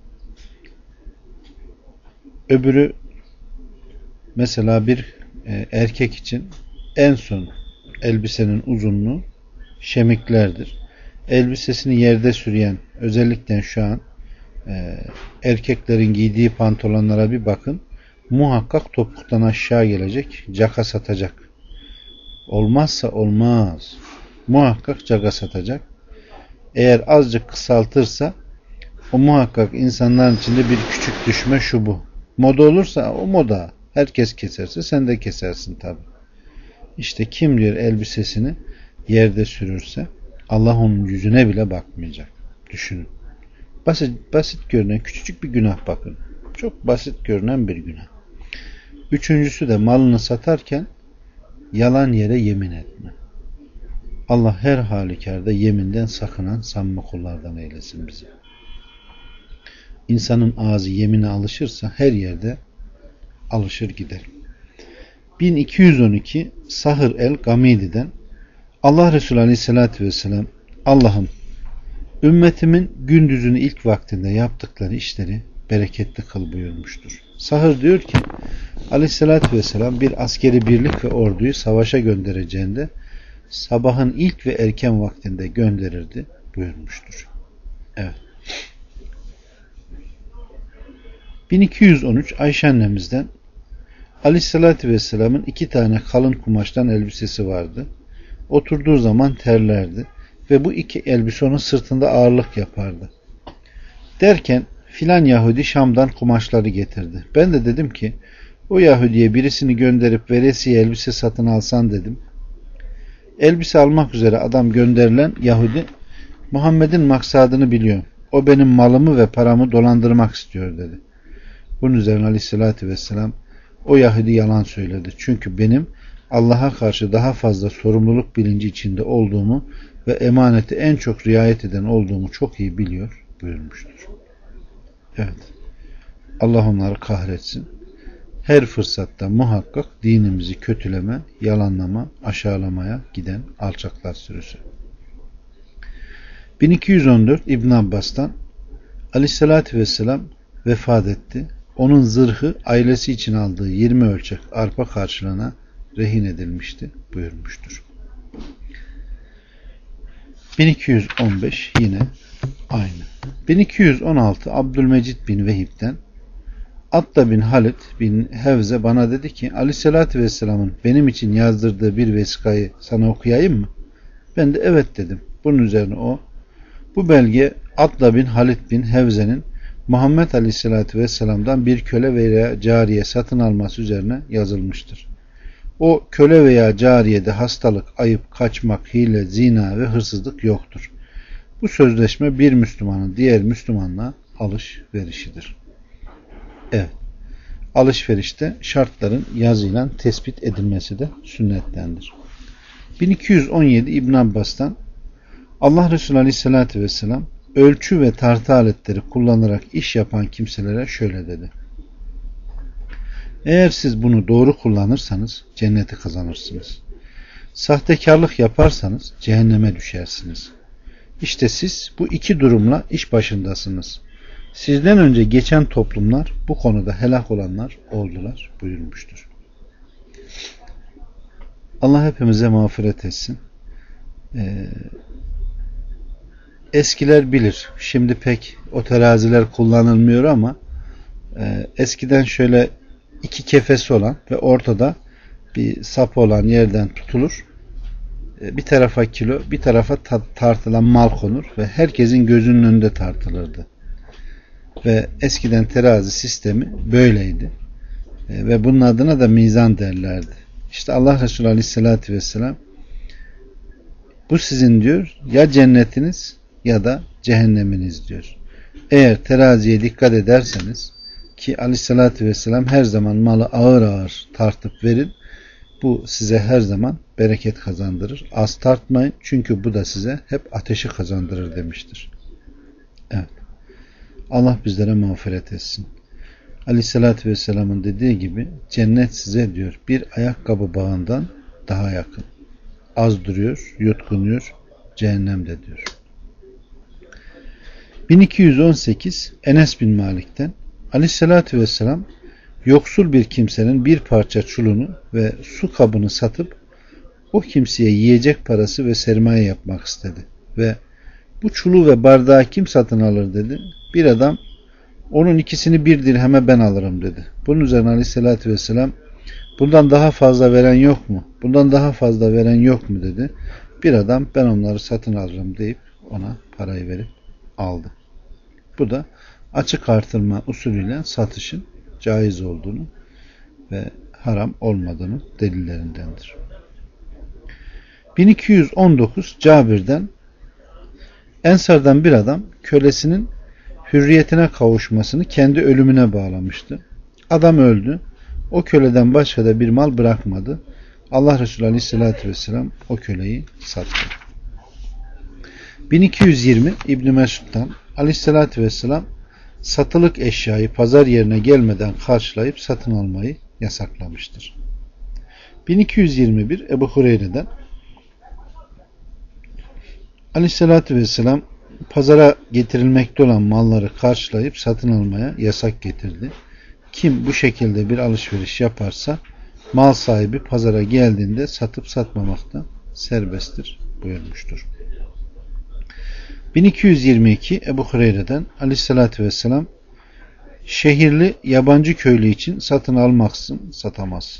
Öbürü mesela bir erkek için en son elbisenin uzunluğu şemiklerdir. Elbisesini yerde sürüyen özellikle şu an erkeklerin giydiği pantolonlara bir bakın. Muhakkak topuktan aşağı gelecek. Caka satacak. Olmazsa olmaz. Muhakkak caka satacak. Eğer azıcık kısaltırsa o muhakkak insanların içinde bir küçük düşme şu bu. Moda olursa o moda. Herkes keserse sen de kesersin tabi. İşte kim diyor elbisesini yerde sürürse Allah onun yüzüne bile bakmayacak. Düşünün. Basit görünen küçücük bir günah bakın. Çok basit görünen bir günah. Üçüncüsü de malını satarken yalan yere yemin etme. Allah her halükarda yeminden sakınan samimi kullardan eylesin bizi. İnsanın ağzı yemine alışırsa her yerde alışır gider. 1212 Sahır el-Gamidi'den Allah Resulü Aleyhisselatü Vesselam Allah'ım ümmetimin gündüzün ilk vaktinde yaptıkları işleri bereketli kıl buyurmuştur. Sahır diyor ki Aleyhisselatü Vesselam bir askeri birlik ve orduyu savaşa göndereceğinde sabahın ilk ve erken vaktinde gönderirdi buyurmuştur. Evet. 1213 Ayşe annemizden Aleyhisselatü Vesselam'ın 2 tane kalın kumaştan elbisesi vardı. Oturduğu zaman terlerdi ve bu 2 elbise onun sırtında ağırlık yapardı. Derken filan Yahudi Şam'dan kumaşları getirdi. Ben de dedim ki o Yahudi'ye birisini gönderip veresiye elbise satın alsan dedim. Elbise almak üzere adam gönderilen Yahudi Muhammed'in maksadını biliyor. O benim malımı ve paramı dolandırmak istiyor dedi. Bunun üzerine Aleyhisselatü Vesselam o Yahudi yalan söyledi. Çünkü benim Allah'a karşı daha fazla sorumluluk bilinci içinde olduğumu ve emaneti en çok riayet eden olduğumu çok iyi biliyor buyurmuştur. Evet. Allah onları kahretsin. Her fırsatta muhakkak dinimizi kötüleme, yalanlama, aşağılamaya giden alçaklar sürüsü. 1214 İbn Abbas'tan Aleyhisselatü Vesselam vefat etti. Onun zırhı ailesi için aldığı 20 ölçek arpa karşılığına rehin edilmişti buyurmuştur. 1215 yine aynı. 1216 Abdülmecid bin Vehib'den Atta bin Halid bin Hevze bana dedi ki Aleyhisselatü Vesselam'ın benim için yazdırdığı bir vesikayı sana okuyayım mı? Ben de evet dedim. Bunun üzerine o bu belge Atta bin Halid bin Hevze'nin Muhammed Aleyhisselatü Vesselam'dan bir köle veya cariye satın alması üzerine yazılmıştır. O köle veya cariyede hastalık, ayıp, kaçmak, hile, zina ve hırsızlık yoktur. Bu sözleşme bir Müslümanın diğer Müslümanla alışverişidir. Evet. Alışverişte şartların yazıyla tespit edilmesi de sünnettendir. 1217 İbn Abbas'tan Allah Resulü Aleyhisselatü Vesselam ölçü ve tartı aletleri kullanarak iş yapan kimselere şöyle dedi. Eğer siz bunu doğru kullanırsanız cenneti kazanırsınız. Sahtekarlık yaparsanız cehenneme düşersiniz. İşte siz bu iki durumla iş başındasınız. Sizden önce geçen toplumlar bu konuda helak olanlar oldular buyurmuştur. Allah hepimize mağfiret etsin. Eskiler bilir. Şimdi pek o teraziler kullanılmıyor ama eskiden şöyle iki kefesi olan ve ortada bir sap olan yerden tutulur. Bir tarafa kilo, bir tarafa tartılan mal konur ve herkesin gözünün önünde tartılırdı. Ve eskiden terazi sistemi böyleydi. Ve bunun adına da mizan derlerdi. İşte Allah Resulü Aleyhisselatü Vesselam bu sizin diyor ya cennetiniz ya da cehenneminiz diyor. Eğer teraziye dikkat ederseniz ki Aleyhisselatü Vesselam her zaman malı ağır ağır tartıp verin. Bu size her zaman bereket kazandırır. Az tartmayın çünkü bu da size hep ateşi kazandırır demiştir. Evet. Allah bizlere mağfiret etsin. Aleyhissalatü Vesselam'ın dediği gibi cennet size diyor bir ayakkabı bağından daha yakın. Az duruyor, yutkunuyor, cehennemde diyor. 1218 Enes bin Malik'ten Aleyhissalatü Vesselam yoksul bir kimsenin bir parça çulunu ve su kabını satıp o kimseye yiyecek parası ve sermaye yapmak istedi. Ve bu çulu ve bardağı kim satın alır dedi. Bir adam onun ikisini bir dirheme ben alırım dedi. Bunun üzerine Aleyhisselatü Vesselam bundan daha fazla veren yok mu? Bundan daha fazla veren yok mu dedi. Bir adam ben onları satın alırım deyip ona parayı verip aldı. Bu da açık artırma usulüyle satışın caiz olduğunu ve haram olmadığını delillerindendir. 1219 Cabir'den Ensar'dan bir adam kölesinin hürriyetine kavuşmasını kendi ölümüne bağlamıştı. Adam öldü. O köleden başka da bir mal bırakmadı. Allah Resulü Aleyhisselatü Vesselam o köleyi sattı. 1220 İbn Mesud'dan Aleyhisselatü Vesselam satılık eşyayı pazar yerine gelmeden karşılayıp satın almayı yasaklamıştır. 1221 Ebu Hureyre'den Aleyhisselatü Vesselam pazara getirilmekte olan malları karşılayıp satın almaya yasak getirdi. Kim bu şekilde bir alışveriş yaparsa mal sahibi pazara geldiğinde satıp satmamakta serbesttir buyurmuştur. 1222 Ebu Hureyre'den Aleyhisselatü Vesselam şehirli yabancı köylü için satın almaksızın satamaz.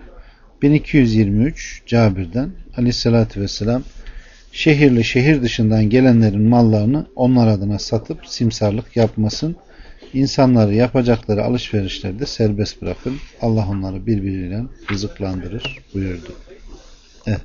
1223 Cabir'den Aleyhisselatü Vesselam şehirli şehir dışından gelenlerin mallarını onlar adına satıp simsarlık yapmasın. İnsanları yapacakları alışverişlerde serbest bırakın. Allah onları birbiriyle rızıklandırır buyurdu. Evet.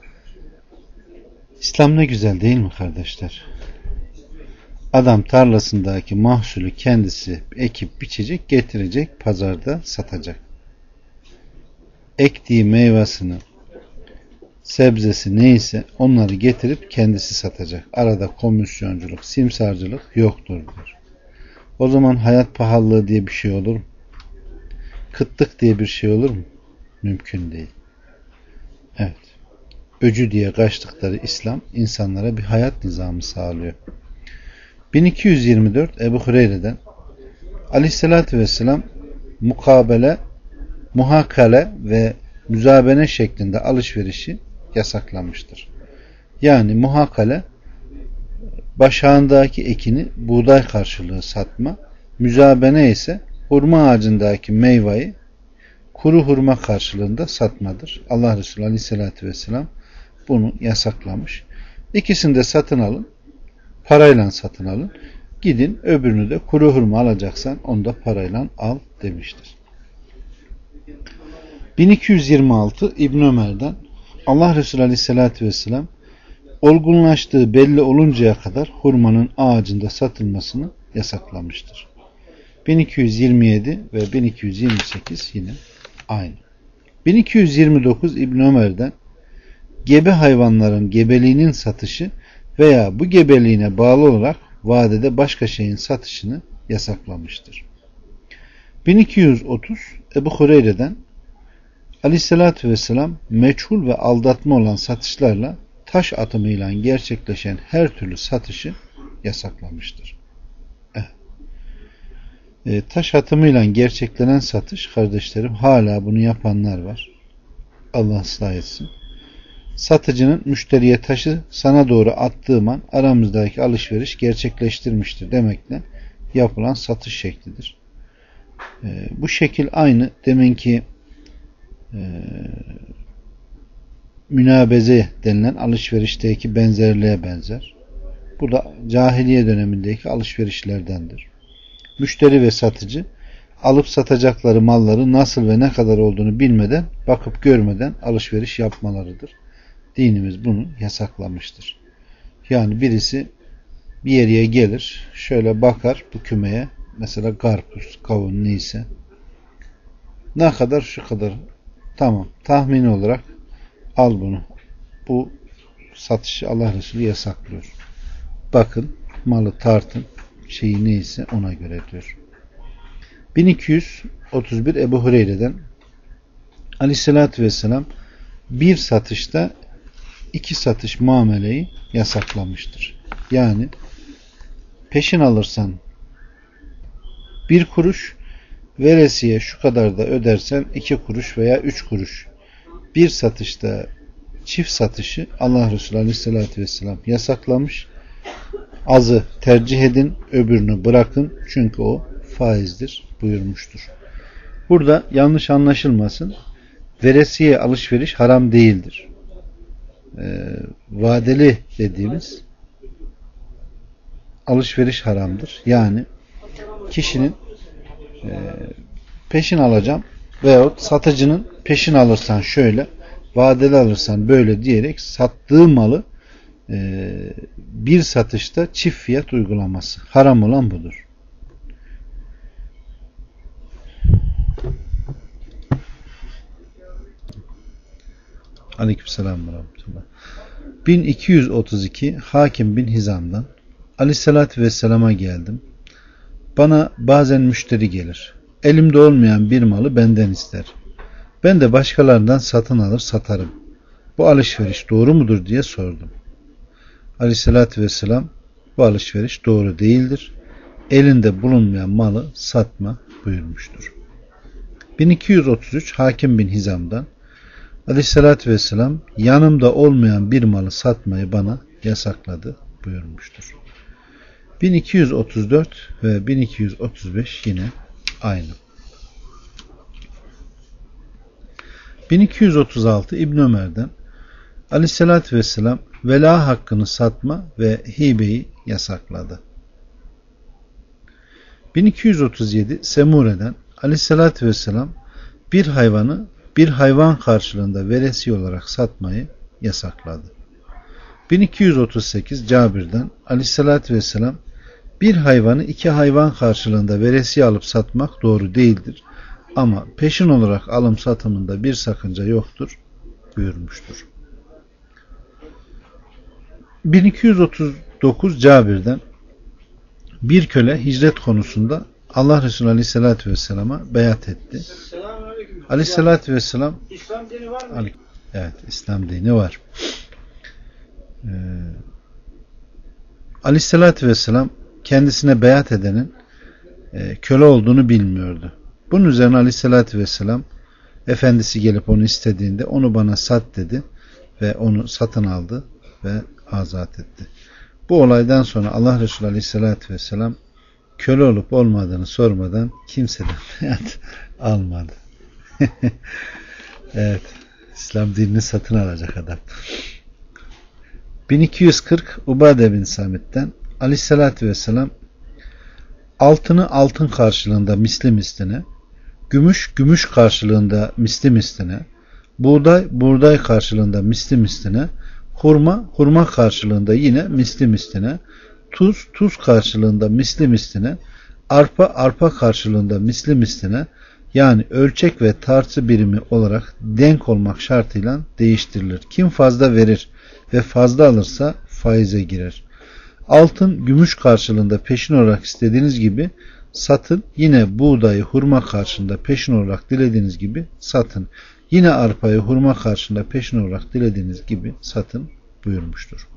İslam ne güzel değil mi kardeşler? Adam tarlasındaki mahsulü kendisi ekip biçecek, getirecek, pazarda satacak. Ektiği meyvasını, sebzesi neyse onları getirip kendisi satacak. Arada komisyonculuk, simsarcılık yoktur diyor. O zaman hayat pahalılığı diye bir şey olur mu? Kıtlık diye bir şey olur mu? Mümkün değil. Evet. Öcü diye kaçtıkları İslam insanlara bir hayat nizamı sağlıyor. 1224 Ebu Hureyre'den Aleyhisselatü Vesselam mukabele, muhakale ve müzabene şeklinde alışverişi yasaklamıştır. Yani muhakale başağındaki ekini buğday karşılığı satma, müzabene ise hurma ağacındaki meyveyi kuru hurma karşılığında satmadır. Allah Resulü Aleyhisselatü Vesselam bunu yasaklamış. İkisini de satın alın, parayla satın alın. Gidin öbürünü de kuru hurma alacaksan onu da parayla al demiştir. 1226 İbn Ömer'den Allah Resulü Aleyhisselatü Vesselam olgunlaştığı belli oluncaya kadar hurmanın ağacında satılmasını yasaklamıştır. 1227 ve 1228 yine aynı. 1229 İbn Ömer'den gebe hayvanların gebeliğinin satışı veya bu gebeliğine bağlı olarak vadede başka şeyin satışını yasaklamıştır. 1230 Ebu Hureyre'den Aleyhisselatü Vesselam meçhul ve aldatma olan satışlarla taş atımıyla gerçekleşen her türlü satışı yasaklamıştır. Taş atımıyla gerçeklenen satış, kardeşlerim, hala bunu yapanlar var. Allah ıslah etsin. Satıcının müşteriye taşı sana doğru attığı an aramızdaki alışveriş gerçekleştirmiştir demekle yapılan satış şeklidir. Bu şekil aynı deminki münabeze denilen alışverişteki benzerliğe benzer. Bu da cahiliye dönemindeki alışverişlerdendir. Müşteri ve satıcı alıp satacakları malları nasıl ve ne kadar olduğunu bilmeden, bakıp görmeden alışveriş yapmalarıdır. Dinimiz bunu yasaklamıştır. Yani birisi bir yere gelir, şöyle bakar bu kümeye, mesela karpuz, kavun neyse, ne kadar, şu kadar, tamam, tahmini olarak al bunu. Bu satışı Allah Resulü yasaklıyor. Bakın, malı tartın, şeyi neyse ona göre diyor. 1231 Ebu Hureyre'den Aleyhisselatü Vesselam bir satışta iki satış muameleyi yasaklamıştır. Yani peşin alırsan 1 kuruş, veresiye şu kadar da ödersen 2 kuruş veya 3 kuruş. Bir satışta çift satışı Allah Resulü Aleyhisselatü Vesselam yasaklamış. Azı tercih edin, öbürünü bırakın, çünkü o faizdir buyurmuştur. Burada yanlış anlaşılmasın, veresiye alışveriş haram değildir. Vadeli dediğimiz alışveriş haramdır. Yani kişinin peşin alacağım veyahut satıcının peşin alırsan şöyle, vadeli alırsan böyle diyerek sattığı malı bir satışta çift fiyat uygulaması. Haram olan budur. Aleykümselam ve rahmetullah. 1232 Hakim bin Hizam'dan Aleyhisselatü Vesselam'a geldim. Bana bazen müşteri gelir. Elimde olmayan bir malı benden ister. Ben de başkalarından satın alır satarım. Bu alışveriş doğru mudur diye sordum. Aleyhisselatü Vesselam bu alışveriş doğru değildir. Elinde bulunmayan malı satma buyurmuştur. 1233 Hakim bin Hizam'dan Aleyhisselatü Vesselam yanımda olmayan bir malı satmayı bana yasakladı buyurmuştur. 1234 ve 1235 yine aynı. 1236 İbn Ömer'den Aleyhisselatü Vesselam vela hakkını satma ve hibeyi yasakladı. 1237 Semure'den Aleyhisselatü Vesselam bir hayvanı bir hayvan karşılığında veresiye olarak satmayı yasakladı. 1238 Cabir'den Aleyhisselatü Vesselam bir hayvanı iki hayvan karşılığında veresiye alıp satmak doğru değildir. Ama peşin olarak alım satımında bir sakınca yoktur buyurmuştur. 1239 Cabir'den bir köle hicret konusunda Allah Resulü Aleyhisselatü Vesselam'a beyat etti. Aleyhisselatü Vesselam İslam dini var mı? Evet, İslam dini var. Aleyhisselatü Vesselam kendisine beyat edenin köle olduğunu bilmiyordu. Bunun üzerine Aleyhisselatü Vesselam efendisi gelip onu istediğinde onu bana sat dedi ve onu satın aldı ve azat etti. Bu olaydan sonra Allah Resulü Aleyhisselatü Vesselam köle olup olmadığını sormadan kimseden beyat almadı. Evet, İslam dinini satın alacak adam. 1240 Ubade bin Samit'ten Aleyhisselatü Vesselam altını altın karşılığında misli misline, gümüş gümüş karşılığında misli misline, buğday buğday karşılığında misli misline, hurma karşılığında yine misli misline, tuz karşılığında misli misline, arpa karşılığında misli misline, yani ölçek ve tartı birimi olarak denk olmak şartıyla değiştirilir. Kim fazla verir ve fazla alırsa faize girer. Altın, gümüş karşılığında peşin olarak istediğiniz gibi satın. Yine buğdayı hurma karşılığında peşin olarak dilediğiniz gibi satın. Yine arpayı hurma karşılığında peşin olarak dilediğiniz gibi satın buyurmuştur.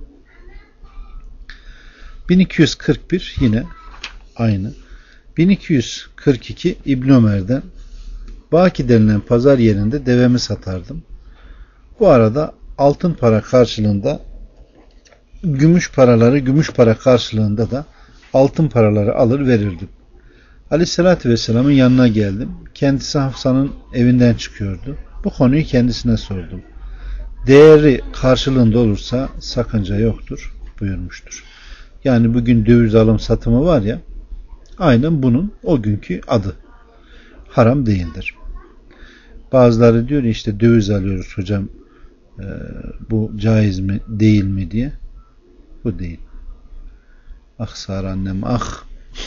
1241 yine aynı. 1242 İbn Ömer'den, Baki denilen pazar yerinde devemi satardım. Bu arada altın para karşılığında gümüş para karşılığında da altın paraları alır verirdim. Aleyhissalatü Vesselam'ın yanına geldim. Kendisi Hafsa'nın evinden çıkıyordu. Bu konuyu kendisine sordum. Değeri karşılığında olursa sakınca yoktur buyurmuştur. Yani bugün döviz alım satımı var ya, aynen bunun o günkü adı. Haram değildir. Bazıları diyor işte döviz alıyoruz hocam, bu caiz mi değil mi diye. Bu değil. Ah Sara annem ah.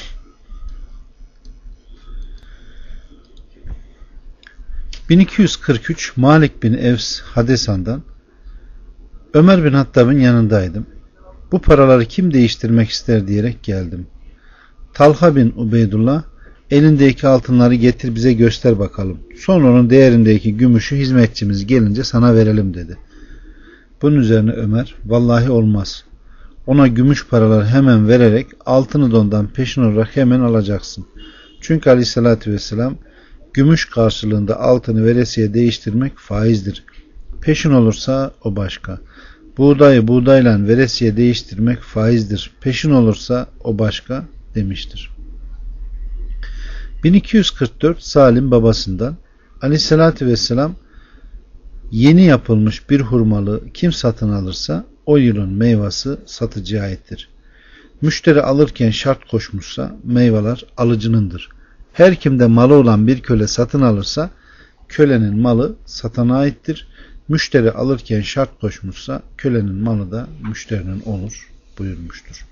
...1243 Malik bin Evs Hadesan'dan, Ömer bin Hattab'ın yanındaydım. Bu paraları kim değiştirmek ister diyerek geldim. Talha bin Ubeydullah, elindeki altınları getir bize göster bakalım. Sonra onun değerindeki gümüşü hizmetçimiz gelince sana verelim dedi. Bunun üzerine Ömer, vallahi olmaz. Ona gümüş paraları hemen vererek altını da ondan peşin olarak hemen alacaksın. Çünkü Aleyhisselatü Vesselam, gümüş karşılığında altını veresiye değiştirmek faizdir. Peşin olursa o başka. Buğdayı buğdayla veresiye değiştirmek faizdir. Peşin olursa o başka demiştir. 1244 Salim babasından, Aleyhisselatü Vesselam, yeni yapılmış bir hurmalı kim satın alırsa o yılın meyvesi satıcıya aittir. Müşteri alırken şart koşmuşsa meyveler alıcınındır. Her kimde malı olan bir köle satın alırsa kölenin malı satana aittir. Müşteri alırken şart koşmuşsa kölenin malı da müşterinin olur buyurmuştur.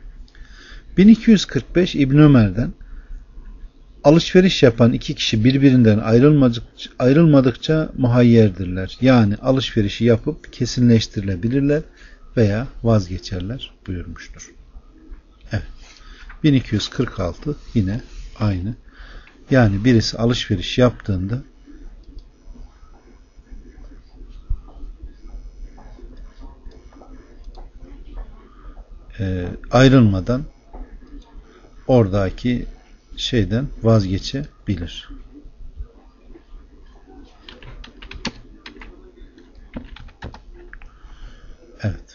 1245 İbn Ömer'den, alışveriş yapan iki kişi birbirinden ayrılmadıkça muhayyerdirler. Yani alışverişi yapıp kesinleştirilebilirler veya vazgeçerler buyurmuştur. Evet. 1246 yine aynı. Yani birisi alışveriş yaptığında ayrılmadan oradaki şeyden vazgeçebilir. Evet.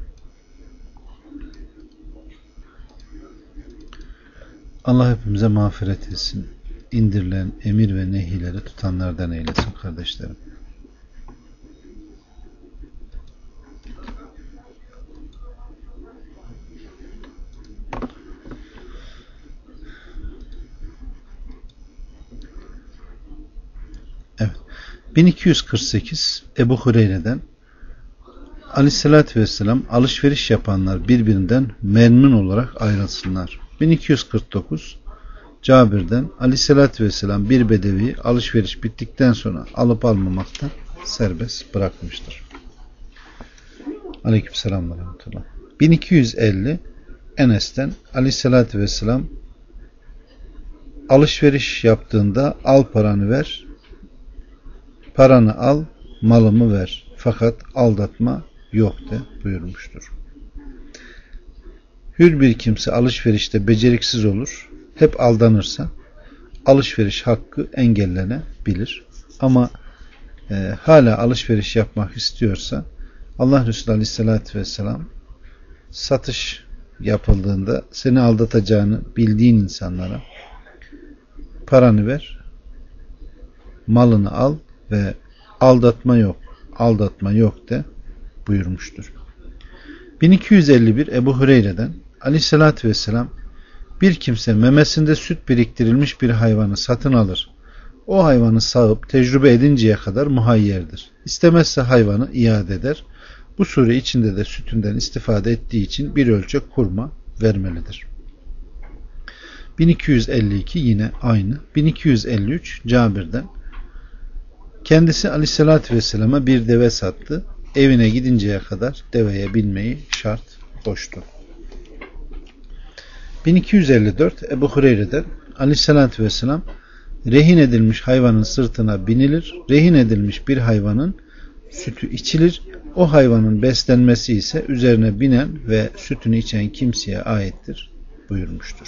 Allah hepimize mağfiret etsin. İndirilen emir ve nehileri tutanlardan eylesin kardeşlerim. Evet. 1248 Ebu Hureyre'den, Aleyhisselatü Vesselam, alışveriş yapanlar birbirinden memnun olarak ayrılsınlar. 1249 Cabir'den, Aleyhisselatü Vesselam bir bedevi alışveriş bittikten sonra alıp almamakta serbest bırakmıştır. Aleykümselam ve rahmetullah. 1250 Enes'ten, Aleyhisselatü Vesselam, alışveriş yaptığında al paranı ver, paranı al, malımı ver. Fakat aldatma yok de buyurmuştur. Hür bir kimse alışverişte beceriksiz olur, hep aldanırsa alışveriş hakkı engellenebilir. Ama hala alışveriş yapmak istiyorsa Allah Resulü Aleyhisselatü Vesselam, satış yapıldığında seni aldatacağını bildiğin insanlara paranı ver, malını al ve aldatma yok de buyurmuştur. 1251 Ebu Hureyre'den, Aleyhisselatü Vesselam, bir kimse memesinde süt biriktirilmiş bir hayvanı satın alır. O hayvanı sağıp tecrübe edinceye kadar muhayyerdir. İstemezse hayvanı iade eder. Bu sure içinde de sütünden istifade ettiği için bir ölçek hurma vermelidir. 1252 yine aynı. 1253 Cabir'den, kendisi Aleyhisselatü Vesselam'a bir deve sattı. Evine gidinceye kadar deveye binmeyi şart koştu. 1254 Ebu Hureyre'den, Aleyhisselatü Vesselam, rehin edilmiş hayvanın sırtına binilir. Rehin edilmiş bir hayvanın sütü içilir. O hayvanın beslenmesi ise üzerine binen ve sütünü içen kimseye aittir buyurmuştur.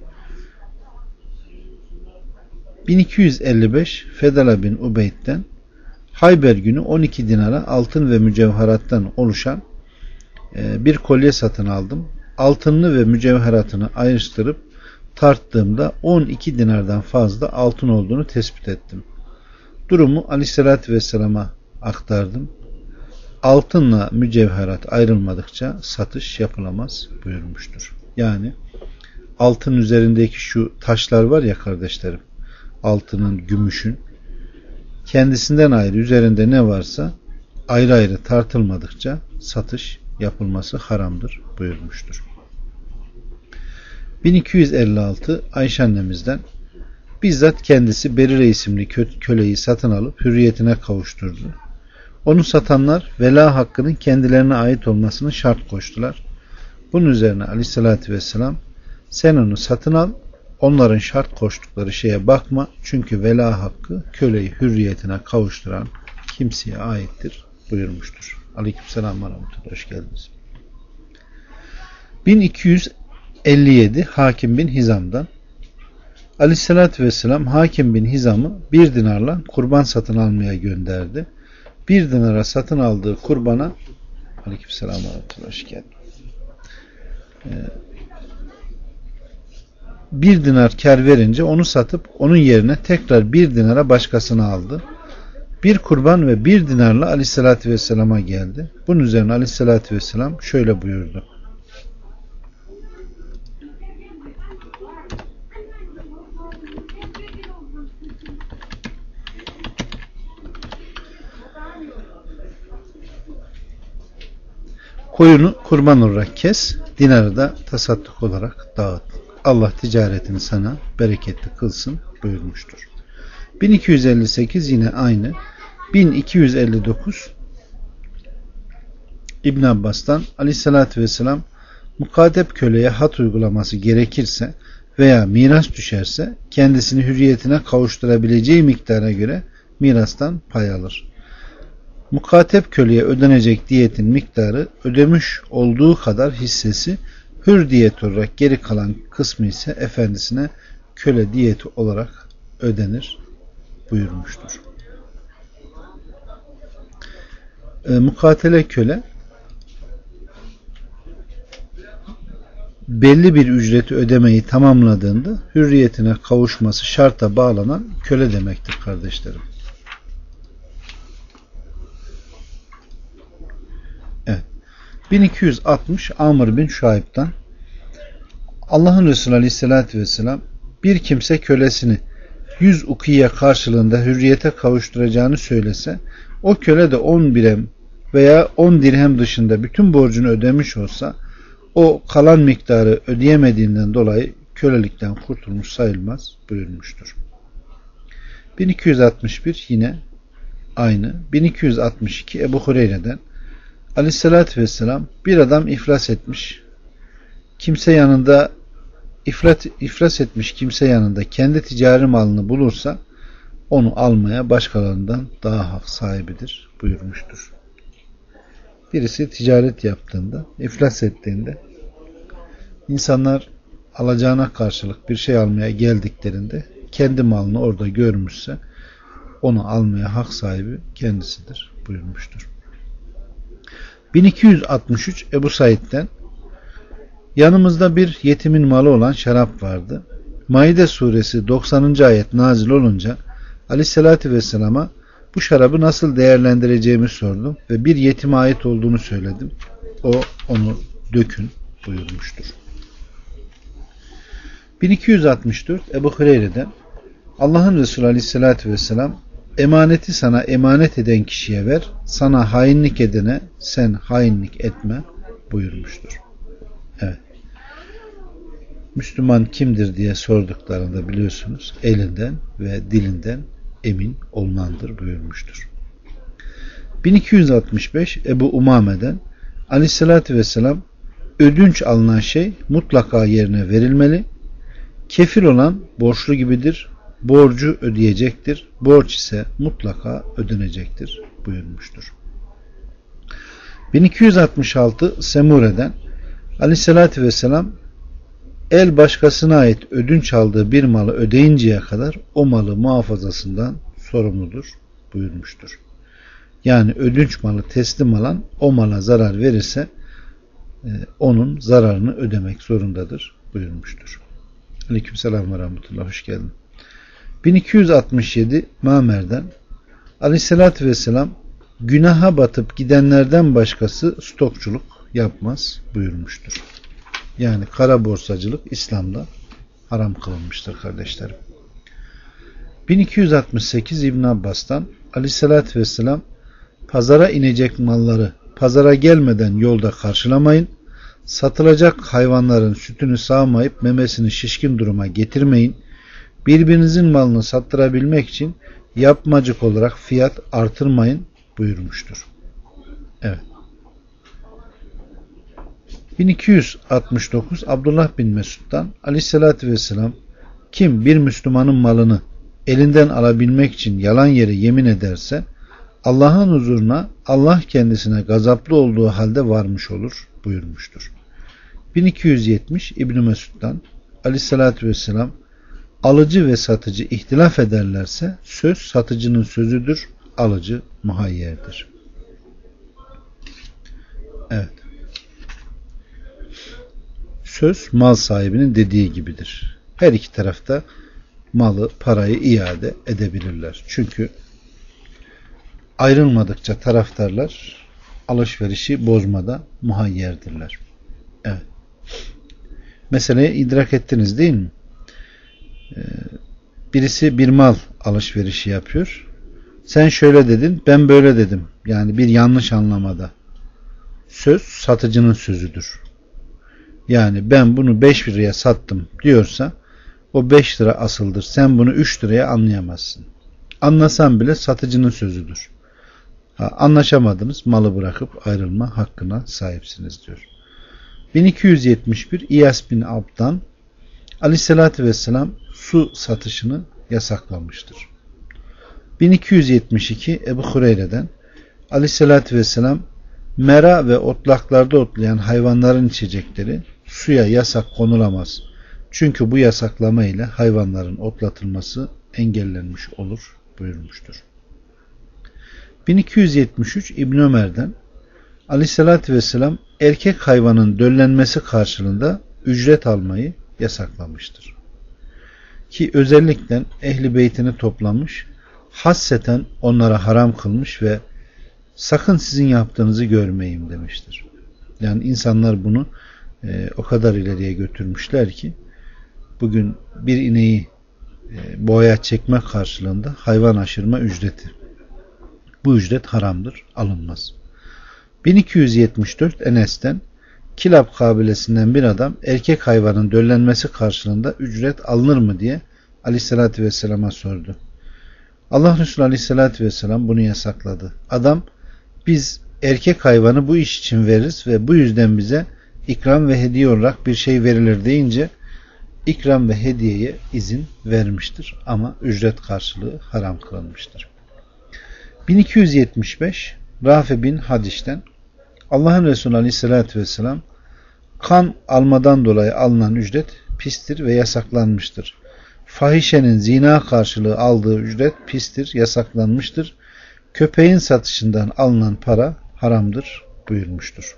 1255 Fedala bin Ubeyd'den, Hayber günü 12 dinara altın ve mücevherattan oluşan bir kolye satın aldım. Altınını ve mücevheratını ayrıştırıp tarttığımda 12 dinardan fazla altın olduğunu tespit ettim. Durumu Aleyhisselatü Vesselam'a aktardım. Altınla mücevherat ayrılmadıkça satış yapılamaz buyurmuştur. Yani altın üzerindeki şu taşlar var ya kardeşlerim, altının, gümüşün, kendisinden ayrı üzerinde ne varsa ayrı ayrı tartılmadıkça satış yapılması haramdır buyurmuştur. 1256 Ayşe annemizden, bizzat kendisi Berire isimli köleyi satın alıp hürriyetine kavuşturdu. Onu satanlar vela hakkının kendilerine ait olmasını şart koştular. Bunun üzerine Aleyhisselatü Vesselam, sen onu satın al, onların şart koştukları şeye bakma, çünkü vela hakkı köleyi hürriyetine kavuşturan kimseye aittir buyurmuştur. Aleykümselam ve rahmetullah, hoş geldiniz. 1257 Hakim bin Hizam'dan, Aleyhisselatü Vesselam Hakim bin Hizam'ı bir dinarla kurban satın almaya gönderdi. Bir dinara satın aldığı kurbana, Aleykümselam ve rahmetullah, hoş geldin, bir dinar kar verince onu satıp onun yerine tekrar bir dinara başkasını aldı. Bir kurban ve bir dinarla Aleyhisselatü Vesselam'a geldi. Bunun üzerine Aleyhisselatü Vesselam şöyle buyurdu: koyunu kurban olarak kes, dinarı da tasadduk olarak dağıt. Allah ticaretini sana bereketli kılsın buyurmuştur. 1258 yine aynı. 1259 İbn Abbas'tan, Aleyhisselatü Vesselam, mukadep köleye hat uygulaması gerekirse veya miras düşerse kendisini hürriyetine kavuşturabileceği miktara göre mirastan pay alır. Mukatep köleye ödenecek diyetin miktarı ödemiş olduğu kadar hissesi hür diyet olarak, geri kalan kısmı ise efendisine köle diyeti olarak ödenir buyurmuştur. Mukatele köle belli bir ücreti ödemeyi tamamladığında hürriyetine kavuşması şarta bağlanan köle demektir kardeşlerim. Evet. 1260 Amr bin Şuayb'dan, Allah'ın Resulü Aleyhisselatü Vesselam, bir kimse kölesini 100 ukiye karşılığında hürriyete kavuşturacağını söylese, o köle de 10 dirhem veya 10 dirhem dışında bütün borcunu ödemiş olsa, o kalan miktarı ödeyemediğinden dolayı kölelikten kurtulmuş sayılmaz buyurmuştur. 1261 yine aynı. 1262 Ebu Hureyre'den, Aleyhisselatü Vesselam, bir adam iflas etmiş kimse yanında iflas etmiş kimse yanında kendi ticari malını bulursa onu almaya başkalarından daha hak sahibidir buyurmuştur. Birisi ticaret yaptığında, iflas ettiğinde, insanlar alacağına karşılık bir şey almaya geldiklerinde kendi malını orada görmüşse onu almaya hak sahibi kendisidir buyurmuştur. 1263 Ebu Said'den, yanımızda bir yetimin malı olan şarap vardı. Maide suresi 90. ayet nazil olunca Aleyhisselatü Vesselam'a bu şarabı nasıl değerlendireceğimi sordum ve bir yetime ait olduğunu söyledim. O onu dökün buyurmuştur. 1264 Ebu Hureyre'den, Allah'ın Resulü Aleyhisselatü Vesselam, emaneti sana emanet eden kişiye ver, sana hainlik edene sen hainlik etme buyurmuştur. Evet. Müslüman kimdir diye sorduklarında biliyorsunuz elinden ve dilinden emin olunandır buyurmuştur. 1265 Ebu Umame'den Aleyhisselatü Vesselam ödünç alınan şey mutlaka yerine verilmeli. Kefil olan borçlu gibidir. Borcu ödeyecektir. Borç ise mutlaka ödenecektir buyurmuştur. 1266 Semure'den Aleyhisselatü Vesselam el başkasına ait ödünç aldığı bir malı ödeyinceye kadar o malı muhafazasından sorumludur buyurmuştur. Yani ödünç malı teslim alan o mala zarar verirse onun zararını ödemek zorundadır buyurmuştur. Aleykümselam ve rahmetullah. Hoş geldin. 1267 Mamer'den Aleyhisselatü Vesselam günaha batıp gidenlerden başkası stokçuluk yapmaz buyurmuştur. Yani kara borsacılık İslam'da haram kılınmıştır kardeşlerim. 1268 İbn Abbas'tan Aleyhisselatü Vesselam pazara inecek malları pazara gelmeden yolda karşılamayın. Satılacak hayvanların sütünü sağmayıp memesini şişkin duruma getirmeyin. Birbirinizin malını sattırabilmek için yapmacık olarak fiyat artırmayın buyurmuştur. Evet. 1269 Abdullah bin Mesud'dan Aleyhisselatü Vesselam kim bir Müslümanın malını elinden alabilmek için yalan yere yemin ederse Allah'ın huzuruna Allah kendisine gazaplı olduğu halde varmış olur buyurmuştur. 1270 İbn Mesud'dan Aleyhisselatü Vesselam alıcı ve satıcı ihtilaf ederlerse söz satıcının sözüdür, alıcı muhayyerdir. Evet. Söz mal sahibinin dediği gibidir. Her iki tarafta malı, parayı iade edebilirler. Çünkü ayrılmadıkça taraftarlar alışverişi bozmada muhayyerdirler. Evet. Meseleyi idrak ettiniz değil mi? Birisi bir mal alışverişi yapıyor. Sen şöyle dedin, ben böyle dedim. Yani bir yanlış anlamada. Söz satıcının sözüdür. Yani ben bunu 5 liraya sattım diyorsa o 5 lira asıldır. Sen bunu 3 liraya anlayamazsın. Anlasan bile satıcının sözüdür. Anlaşamadınız, malı bırakıp ayrılma hakkına sahipsiniz diyor. 1271 İyas bin Abd'dan Aleyhisselatü Vesselam su satışını yasaklamıştır. 1272 Ebu Hureyre'den Aleyhisselatü Vesselam mera ve otlaklarda otlayan hayvanların içecekleri suya yasak konulamaz. Çünkü bu yasaklama ile hayvanların otlatılması engellenmiş olur buyurmuştur. 1273 İbn Ömer'den Aleyhisselatü Vesselam erkek hayvanın döllenmesi karşılığında ücret almayı yasaklamıştır. Ki özellikle ehli beytini toplamış, hasseten onlara haram kılmış ve sakın sizin yaptığınızı görmeyeyim demiştir. Yani insanlar bunu o kadar ileriye götürmüşler ki bugün bir ineği boğaya çekmek karşılığında hayvan aşırma ücreti. Bu ücret haramdır, alınmaz. 1274 Enes'ten Kilab kabilesinden bir adam erkek hayvanın döllenmesi karşılığında ücret alınır mı diye Aleyhisselatü Vesselam'a sordu. Allah Resulü Aleyhisselatü Vesselam bunu yasakladı. Adam biz erkek hayvanı bu iş için veririz ve bu yüzden bize ikram ve hediye olarak bir şey verilir deyince ikram ve hediyeye izin vermiştir ama ücret karşılığı haram kılınmıştır. 1275 Rafi bin Hadiş'ten Allah'ın Resulü Aleyhisselatü Vesselam kan almadan dolayı alınan ücret pistir ve yasaklanmıştır. Fahişenin zina karşılığı aldığı ücret pistir, yasaklanmıştır. Köpeğin satışından alınan para haramdır buyurmuştur.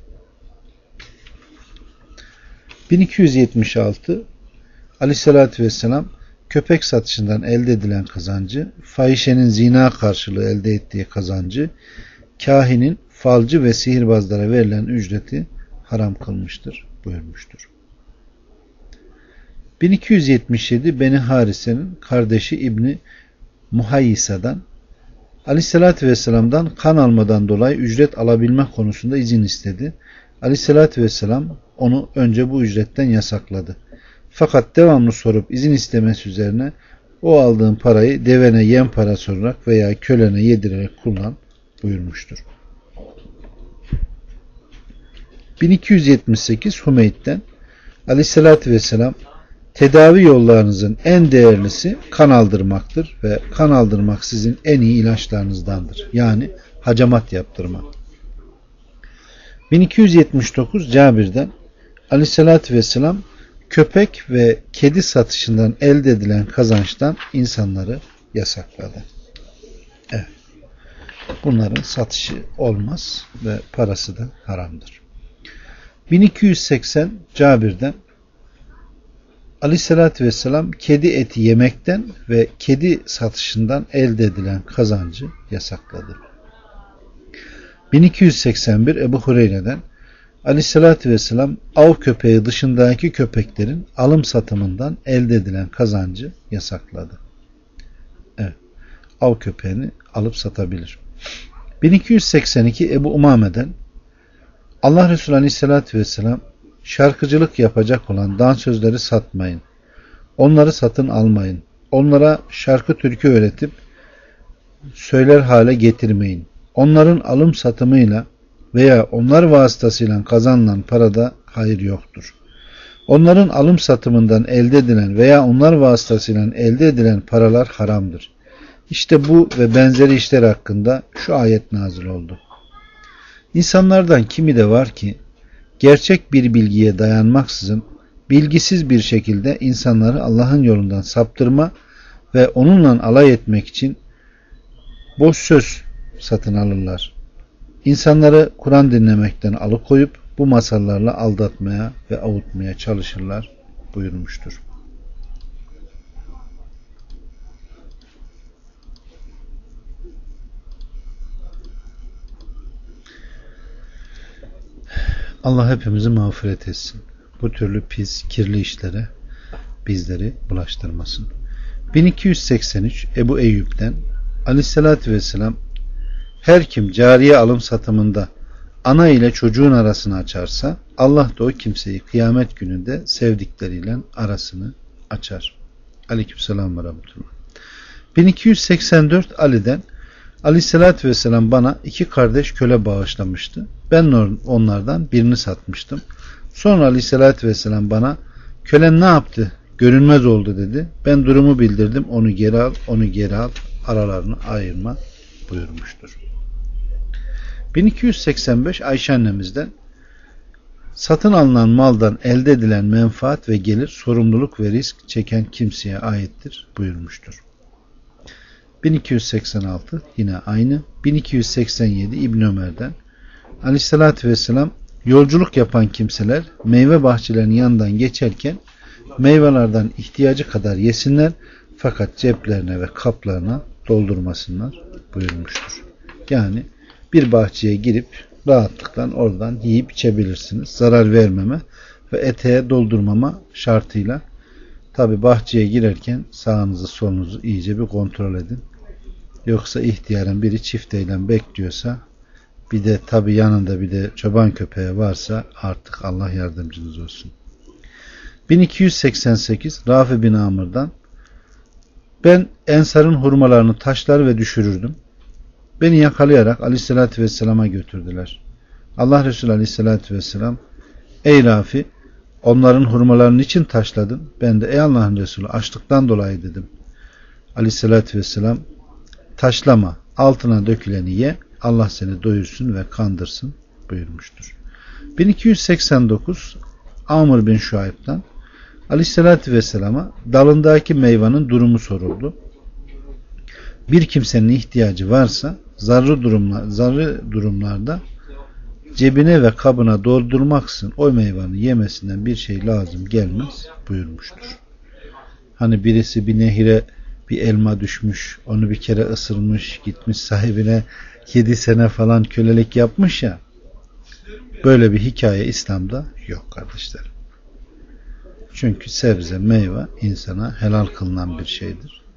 1276 Aleyhisselatü Vesselam köpek satışından elde edilen kazancı, fahişenin zina karşılığı elde ettiği kazancı, kahinin, falcı ve sihirbazlara verilen ücreti haram kılmıştır buyurmuştur. 1277 Beni Harise'nin kardeşi İbni Muhayyisa'dan Aleyhisselatü Vesselam'dan kan almadan dolayı ücret alabilme konusunda izin istedi. Aleyhisselatü Vesselam onu önce bu ücretten yasakladı. Fakat devamlı sorup izin istemesi üzerine o aldığın parayı devene yem parası olarak veya kölene yedirerek kullan buyurmuştur. 1278 Hümeyd'den Aleyhisselatü Vesselam tedavi yollarınızın en değerlisi kan aldırmaktır ve kan aldırmak sizin en iyi ilaçlarınızdandır. Yani hacamat yaptırmak. 1279 Cabir'den Aleyhisselatü Vesselam köpek ve kedi satışından elde edilen kazançtan insanları yasakladı. Evet. Bunların satışı olmaz ve parası da haramdır. 1280 Cabir'den Aleyhisselatü Vesselam kedi eti yemekten ve kedi satışından elde edilen kazancı yasakladı. 1281 Ebu Hureyre'den Aleyhisselatü Vesselam av köpeği dışındaki köpeklerin alım satımından elde edilen kazancı yasakladı. Evet, av köpeğini alıp satabilir. 1282 Ebu Umame'den Allah Resulü Aleyhisselatü Vesselam şarkıcılık yapacak olan dansözleri satmayın. Onları satın almayın. Onlara şarkı türkü öğretip söyler hale getirmeyin. Onların alım satımıyla veya onlar vasıtasıyla kazanılan parada hayır yoktur. Onların alım satımından elde edilen veya onlar vasıtasıyla elde edilen paralar haramdır. İşte bu ve benzeri işler hakkında şu ayet nazil oldu. İnsanlardan kimi de var ki gerçek bir bilgiye dayanmaksızın bilgisiz bir şekilde insanları Allah'ın yolundan saptırma ve onunla alay etmek için boş söz satın alırlar. İnsanları Kur'an dinlemekten alıkoyup bu masallarla aldatmaya ve avutmaya çalışırlar buyurmuştur. Allah hepimizi mağfiret etsin. Bu türlü pis, kirli işlere bizleri bulaştırmasın. 1283 Ebu Eyyub'den Aleyhisselatü Vesselam her kim cariye alım satımında ana ile çocuğun arasını açarsa Allah da o kimseyi kıyamet gününde sevdikleriyle arasını açar. Aleykümselam ve rahmetullah. 1284 Ali'den Aleyhisselatü Vesselam bana 2 kardeş köle bağışlamıştı. Ben onlardan birini satmıştım. Sonra Aleyhisselatü Vesselam bana kölen ne yaptı? Görünmez oldu dedi. Ben durumu bildirdim. Onu geri al, onu geri al. Aralarını ayırma buyurmuştur. 1285 Ayşe annemizden satın alınan maldan elde edilen menfaat ve gelir sorumluluk ve risk çeken kimseye aittir buyurmuştur. 1286 yine aynı. 1287 İbn Ömer'den Aleyhisselatü Vesselam yolculuk yapan kimseler meyve bahçelerinin yanından geçerken meyvelerden ihtiyacı kadar yesinler fakat ceplerine ve kaplarına doldurmasınlar buyurmuştur. Yani bir bahçeye girip rahatlıkla oradan yiyip içebilirsiniz. Zarar vermeme ve eteğe doldurmama şartıyla. Tabi bahçeye girerken sağınızı solunuzu iyice bir kontrol edin. Yoksa ihtiyarın biri çifteyle bekliyorsa bir de tabi yanında bir de çoban köpeği varsa artık Allah yardımcınız olsun. 1288 Rafi bin Amr'dan ben Ensar'ın hurmalarını taşlar ve düşürürdüm. Beni yakalayarak Aleyhisselatü Vesselam'a götürdüler. Allah Resulü Aleyhisselatü Vesselam ey Rafi onların hurmalarını için taşladın? Ben de ey Allah'ın Resulü açlıktan dolayı dedim. Aleyhisselatü Vesselam taşlama altına döküleni ye Allah seni doyursun ve kandırsın buyurmuştur. 1289 Amr bin Şuayb'dan Aleyhisselatü Vesselam'a dalındaki meyvanın durumu soruldu. Bir kimsenin ihtiyacı varsa zararlı durumlarda cebine ve kabına doldurmaksın o meyvanın yemesinden bir şey lazım gelmez buyurmuştur. Hani birisi bir nehire bir elma düşmüş, onu bir kere ısırmış, gitmiş sahibine 7 sene falan kölelik yapmış ya, böyle bir hikaye İslam'da yok kardeşlerim. Çünkü sebze, meyve insana helal kılınan bir şeydir.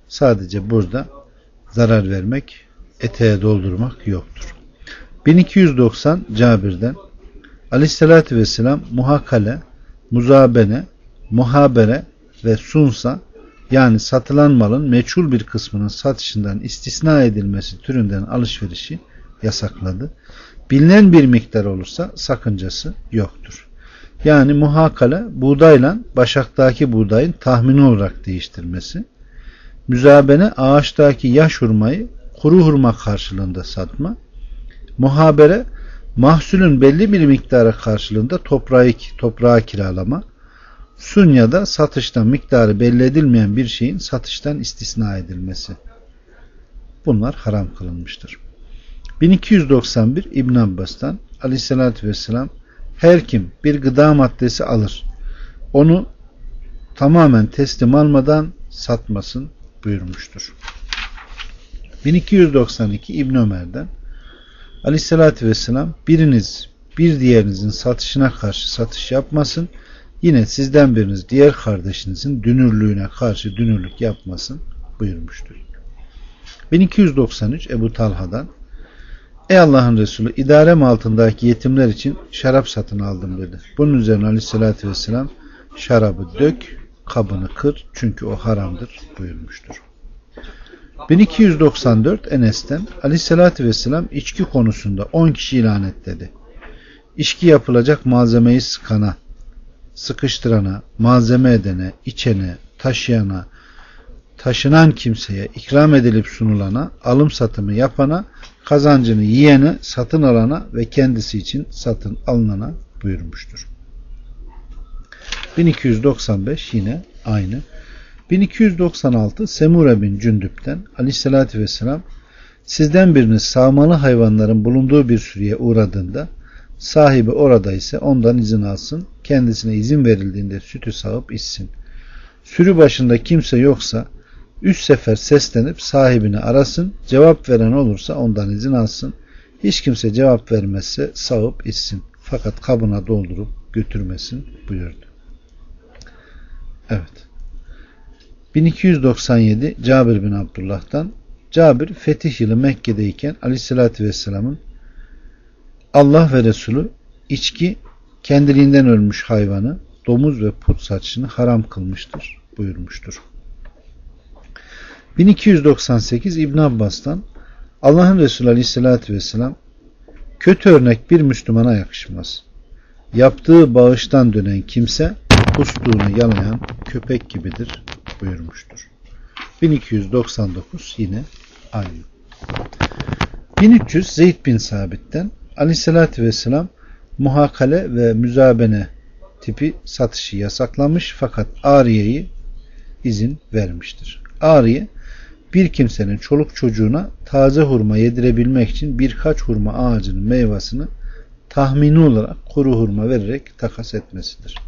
Sadece burada zarar vermek, eteğe doldurmak yoktur. 1290 Cabir'den Aleyhisselatü Vesselam muhakale, muzabene, muhabere ve sunsa, yani satılan malın meçhul bir kısmının satışından istisna edilmesi türünden alışverişi yasakladı. Bilinen bir miktar olursa sakıncası yoktur. Yani muhakale, buğdayla başaktaki buğdayın tahmini olarak değiştirmesi. Müzabene, ağaçtaki yaş hurmayı kuru hurma karşılığında satma. Muhabere, mahsulün belli bir miktara karşılığında toprağı kiralama. Sunya'da satıştan miktarı belli edilmeyen bir şeyin satıştan istisna edilmesi. Bunlar haram kılınmıştır. 1291 İbn Abbas'tan Aleyhisselatü Vesselam, her kim bir gıda maddesi alır, onu tamamen teslim almadan satmasın buyurmuştur. 1292 İbn Ömer'den Aleyhisselatü Vesselam, biriniz bir diğerinizin satışına karşı satış yapmasın, yine sizden biriniz diğer kardeşinizin dünürlüğüne karşı dünürlük yapmasın buyurmuştur. 1293 Ebu Talha'dan, ey Allah'ın Resulü, idarem altındaki yetimler için şarap satın aldım dedi. Bunun üzerine Aleyhisselatü Vesselam, şarabı dök, kabını kır, çünkü o haramdır buyurmuştur. 1294 Enes'ten Aleyhisselatü Vesselam, içki konusunda 10 kişi ilan et dedi. İçki yapılacak malzemeyi sıkana, sıkıştırana, malzeme edene, içene, taşıyana, taşınan kimseye, ikram edilip sunulana, alım satımı yapana, kazancını yiyene, satın alana ve kendisi için satın alınana buyurmuştur. 1295 yine aynı. 1296 Semure bin Cündüp'ten Aleyhisselatü Vesselam, sizden biriniz sağmalı hayvanların bulunduğu bir sürüye uğradığında, sahibi orada ise ondan izin alsın, kendisine izin verildiğinde sütü sağıp içsin. Sürü başında kimse yoksa 3 sefer seslenip sahibini arasın, cevap veren olursa ondan izin alsın, hiç kimse cevap vermezse sağıp içsin, fakat kabına doldurup götürmesin buyurdu. Evet. 1297 Cabir bin Abdullah'tan, Cabir fetih yılı Mekke'deyken Aleyhisselatü Vesselam'ın, Allah ve Resulü içki kendiliğinden ölmüş hayvanı, domuz ve put saçını haram kılmıştır buyurmuştur. 1298 İbn Abbas'tan, Allah'ın Resulü Aleyhisselatü Vesselam, kötü örnek bir Müslümana yakışmaz. Yaptığı bağıştan dönen kimse kustuğunu yalayan köpek gibidir buyurmuştur. 1299 yine aynı. 1300 Zeyd bin Sabit'ten Aleyhisselatü Vesselam, muhakale ve müzabene tipi satışı yasaklamış, fakat ariyeyi izin vermiştir. Ariye, bir kimsenin çoluk çocuğuna taze hurma yedirebilmek için birkaç hurma ağacının meyvasını tahmini olarak kuru hurma vererek takas etmesidir.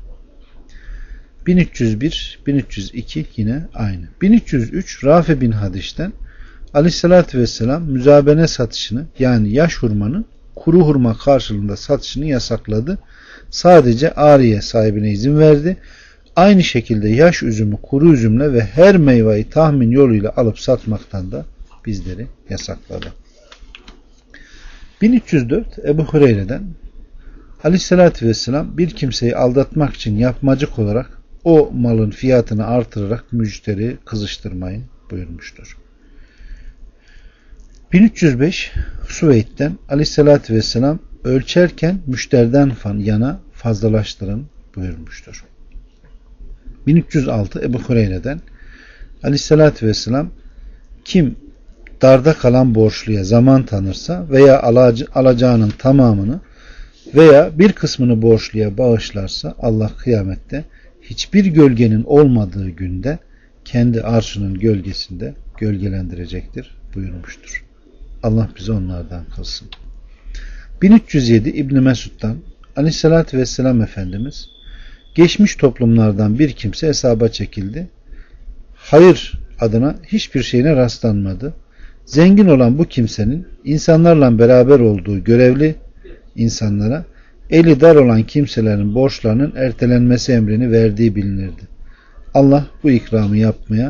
1301, 1302 yine aynı. 1303 Rafi bin Hadiş'ten Aleyhisselatü Vesselam, müzabene satışını, yani yaş hurmanın kuru hurma karşılığında satışını yasakladı. Sadece ariye sahibine izin verdi. Aynı şekilde yaş üzümü kuru üzümle ve her meyveyi tahmin yoluyla alıp satmaktan da bizleri yasakladı. 1304 Ebu Hureyre'den Aleyhisselatü Vesselam, bir kimseyi aldatmak için yapmacık olarak o malın fiyatını artırarak müşteri kızıştırmayın buyurmuştur. 1305 Süveyd'den Aleyhisselatü Vesselam, ölçerken müşteriden yana fazlalaştırın buyurmuştur. 1306 Ebu Hureyre'den Aleyhisselatü Vesselam, kim darda kalan borçluya zaman tanırsa veya alacağının tamamını veya bir kısmını borçluya bağışlarsa, Allah kıyamette hiçbir gölgenin olmadığı günde kendi arşının gölgesinde gölgelendirecektir buyurmuştur. Allah bizi onlardan kılsın. 1307 İbn Mesud'dan Aleyhisselatü Vesselam Efendimiz, geçmiş toplumlardan bir kimse hesaba çekildi. Hayır adına hiçbir şeyine rastlanmadı. Zengin olan bu kimsenin insanlarla beraber olduğu görevli insanlara eli dar olan kimselerin borçlarının ertelenmesi emrini verdiği bilinirdi. Allah bu ikramı yapmaya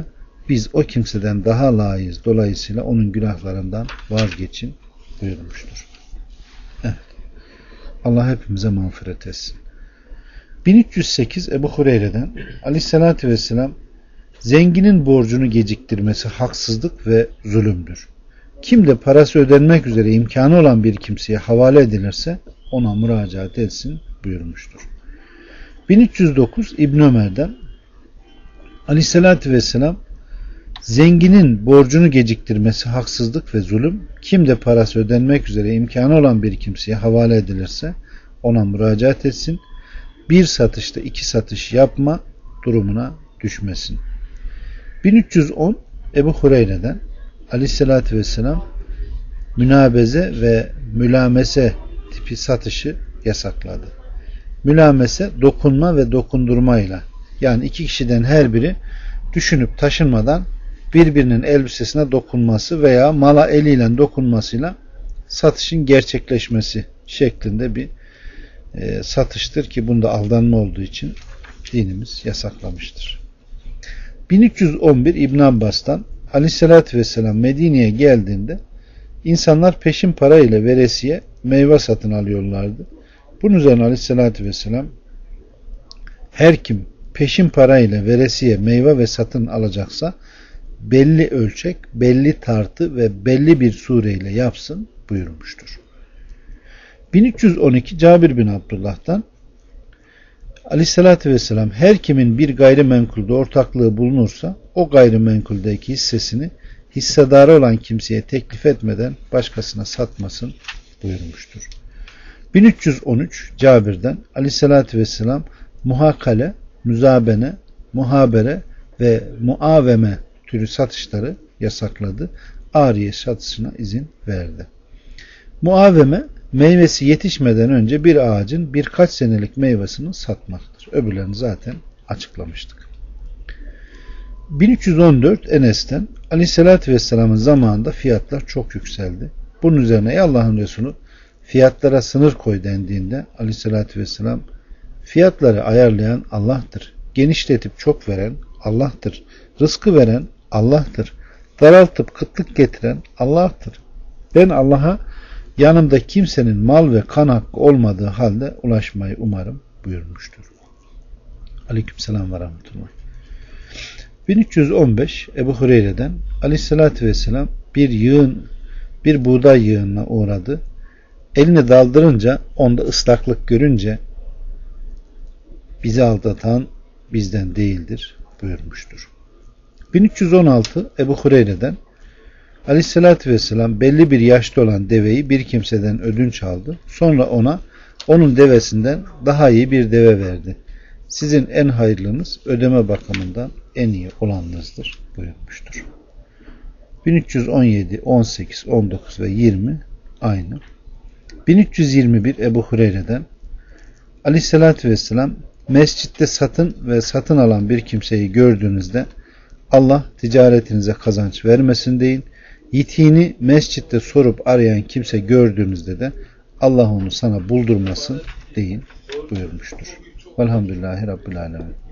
biz o kimseden daha layığız. Dolayısıyla onun günahlarından vazgeçin buyurmuştur. Evet. Allah hepimize mağfiret etsin. 1308 Ebu Hureyre'den Aleyhisselatü Vesselam, zenginin borcunu geciktirmesi haksızlık ve zulümdür. Kim de parası ödenmek üzere imkanı olan bir kimseye havale edilirse ona müracaat etsin buyurmuştur. 1309 İbn Ömer'den Aleyhisselatü Vesselam, zenginin borcunu geciktirmesi haksızlık ve zulüm, kim de parası ödenmek üzere imkanı olan bir kimseye havale edilirse ona müracaat etsin. Bir satışta iki satış yapma durumuna düşmesin. 1310 Ebu Hureyre'den Aleyhisselatü Vesselam, münabeze ve mülamese tipi satışı yasakladı. Mülamese dokunma ve dokundurmayla, yani iki kişiden her biri düşünüp taşınmadan birbirinin elbisesine dokunması veya mala eliyle dokunmasıyla satışın gerçekleşmesi şeklinde bir satıştır ki bunda aldanma olduğu için dinimiz yasaklamıştır. 1311 İbn Abbas'tan Aleyhisselatü Vesselam Medine'ye geldiğinde insanlar peşin para ile veresiye meyve satın alıyorlardı. Bunun üzerine Aleyhisselatü Vesselam, her kim peşin para ile veresiye meyve ve satın alacaksa belli ölçek, belli tartı ve belli bir sure ile yapsın buyurmuştur. 1312 Cabir bin Abdullah'tan Aleyhisselatü Vesselam, her kimin bir gayrimenkulde ortaklığı bulunursa o gayrimenkuldeki hissesini hissedarı olan kimseye teklif etmeden başkasına satmasın buyurmuştur. 1313 Cabir'den Aleyhisselatü Vesselam, muhakale, müzabene, muhabere ve muaveme türü satışları yasakladı. Ariye satışına izin verdi. Muaveme, meyvesi yetişmeden önce bir ağacın birkaç senelik meyvesini satmaktır. Öbürlerini zaten açıklamıştık. 1314 Enes'ten Aleyhisselatü Vesselam'ın zamanında fiyatlar çok yükseldi. Bunun üzerine ey Allah'ın Resulü, fiyatlara sınır koy dendiğinde Aleyhisselatü Vesselam, fiyatları ayarlayan Allah'tır. Genişletip çok veren Allah'tır. Rızkı veren Allah'tır. Daraltıp kıtlık getiren Allah'tır. Ben Allah'a yanımda kimsenin mal ve kan hakkı olmadığı halde ulaşmayı umarım buyurmuştur. Aleykümselam ve rahmetullah. 1315 Ebu Hureyre'den Aleyhisselatü Vesselam bir buğday yığınına uğradı. Elini daldırınca onda ıslaklık görünce bizi aldatan bizden değildir buyurmuştur. 1316 Ebu Hureyre'den Aleyhisselatü Vesselam belli bir yaşta olan deveyi bir kimseden ödünç aldı. Sonra ona onun devesinden daha iyi bir deve verdi. Sizin en hayırlınız ödeme bakımından en iyi olanınızdır buyurmuştur. 1317, 18, 19 ve 20 aynı. 1321 Ebu Hureyre'den Aleyhisselatü Vesselam, mescitte satın alan bir kimseyi gördüğünüzde Allah ticaretinize kazanç vermesin deyin. Yitiğini mescitte sorup arayan kimse gördüğünüzde de Allah onu sana buldurmasın deyin buyurmuştur. Velhamdülillahi Rabbil Alemin.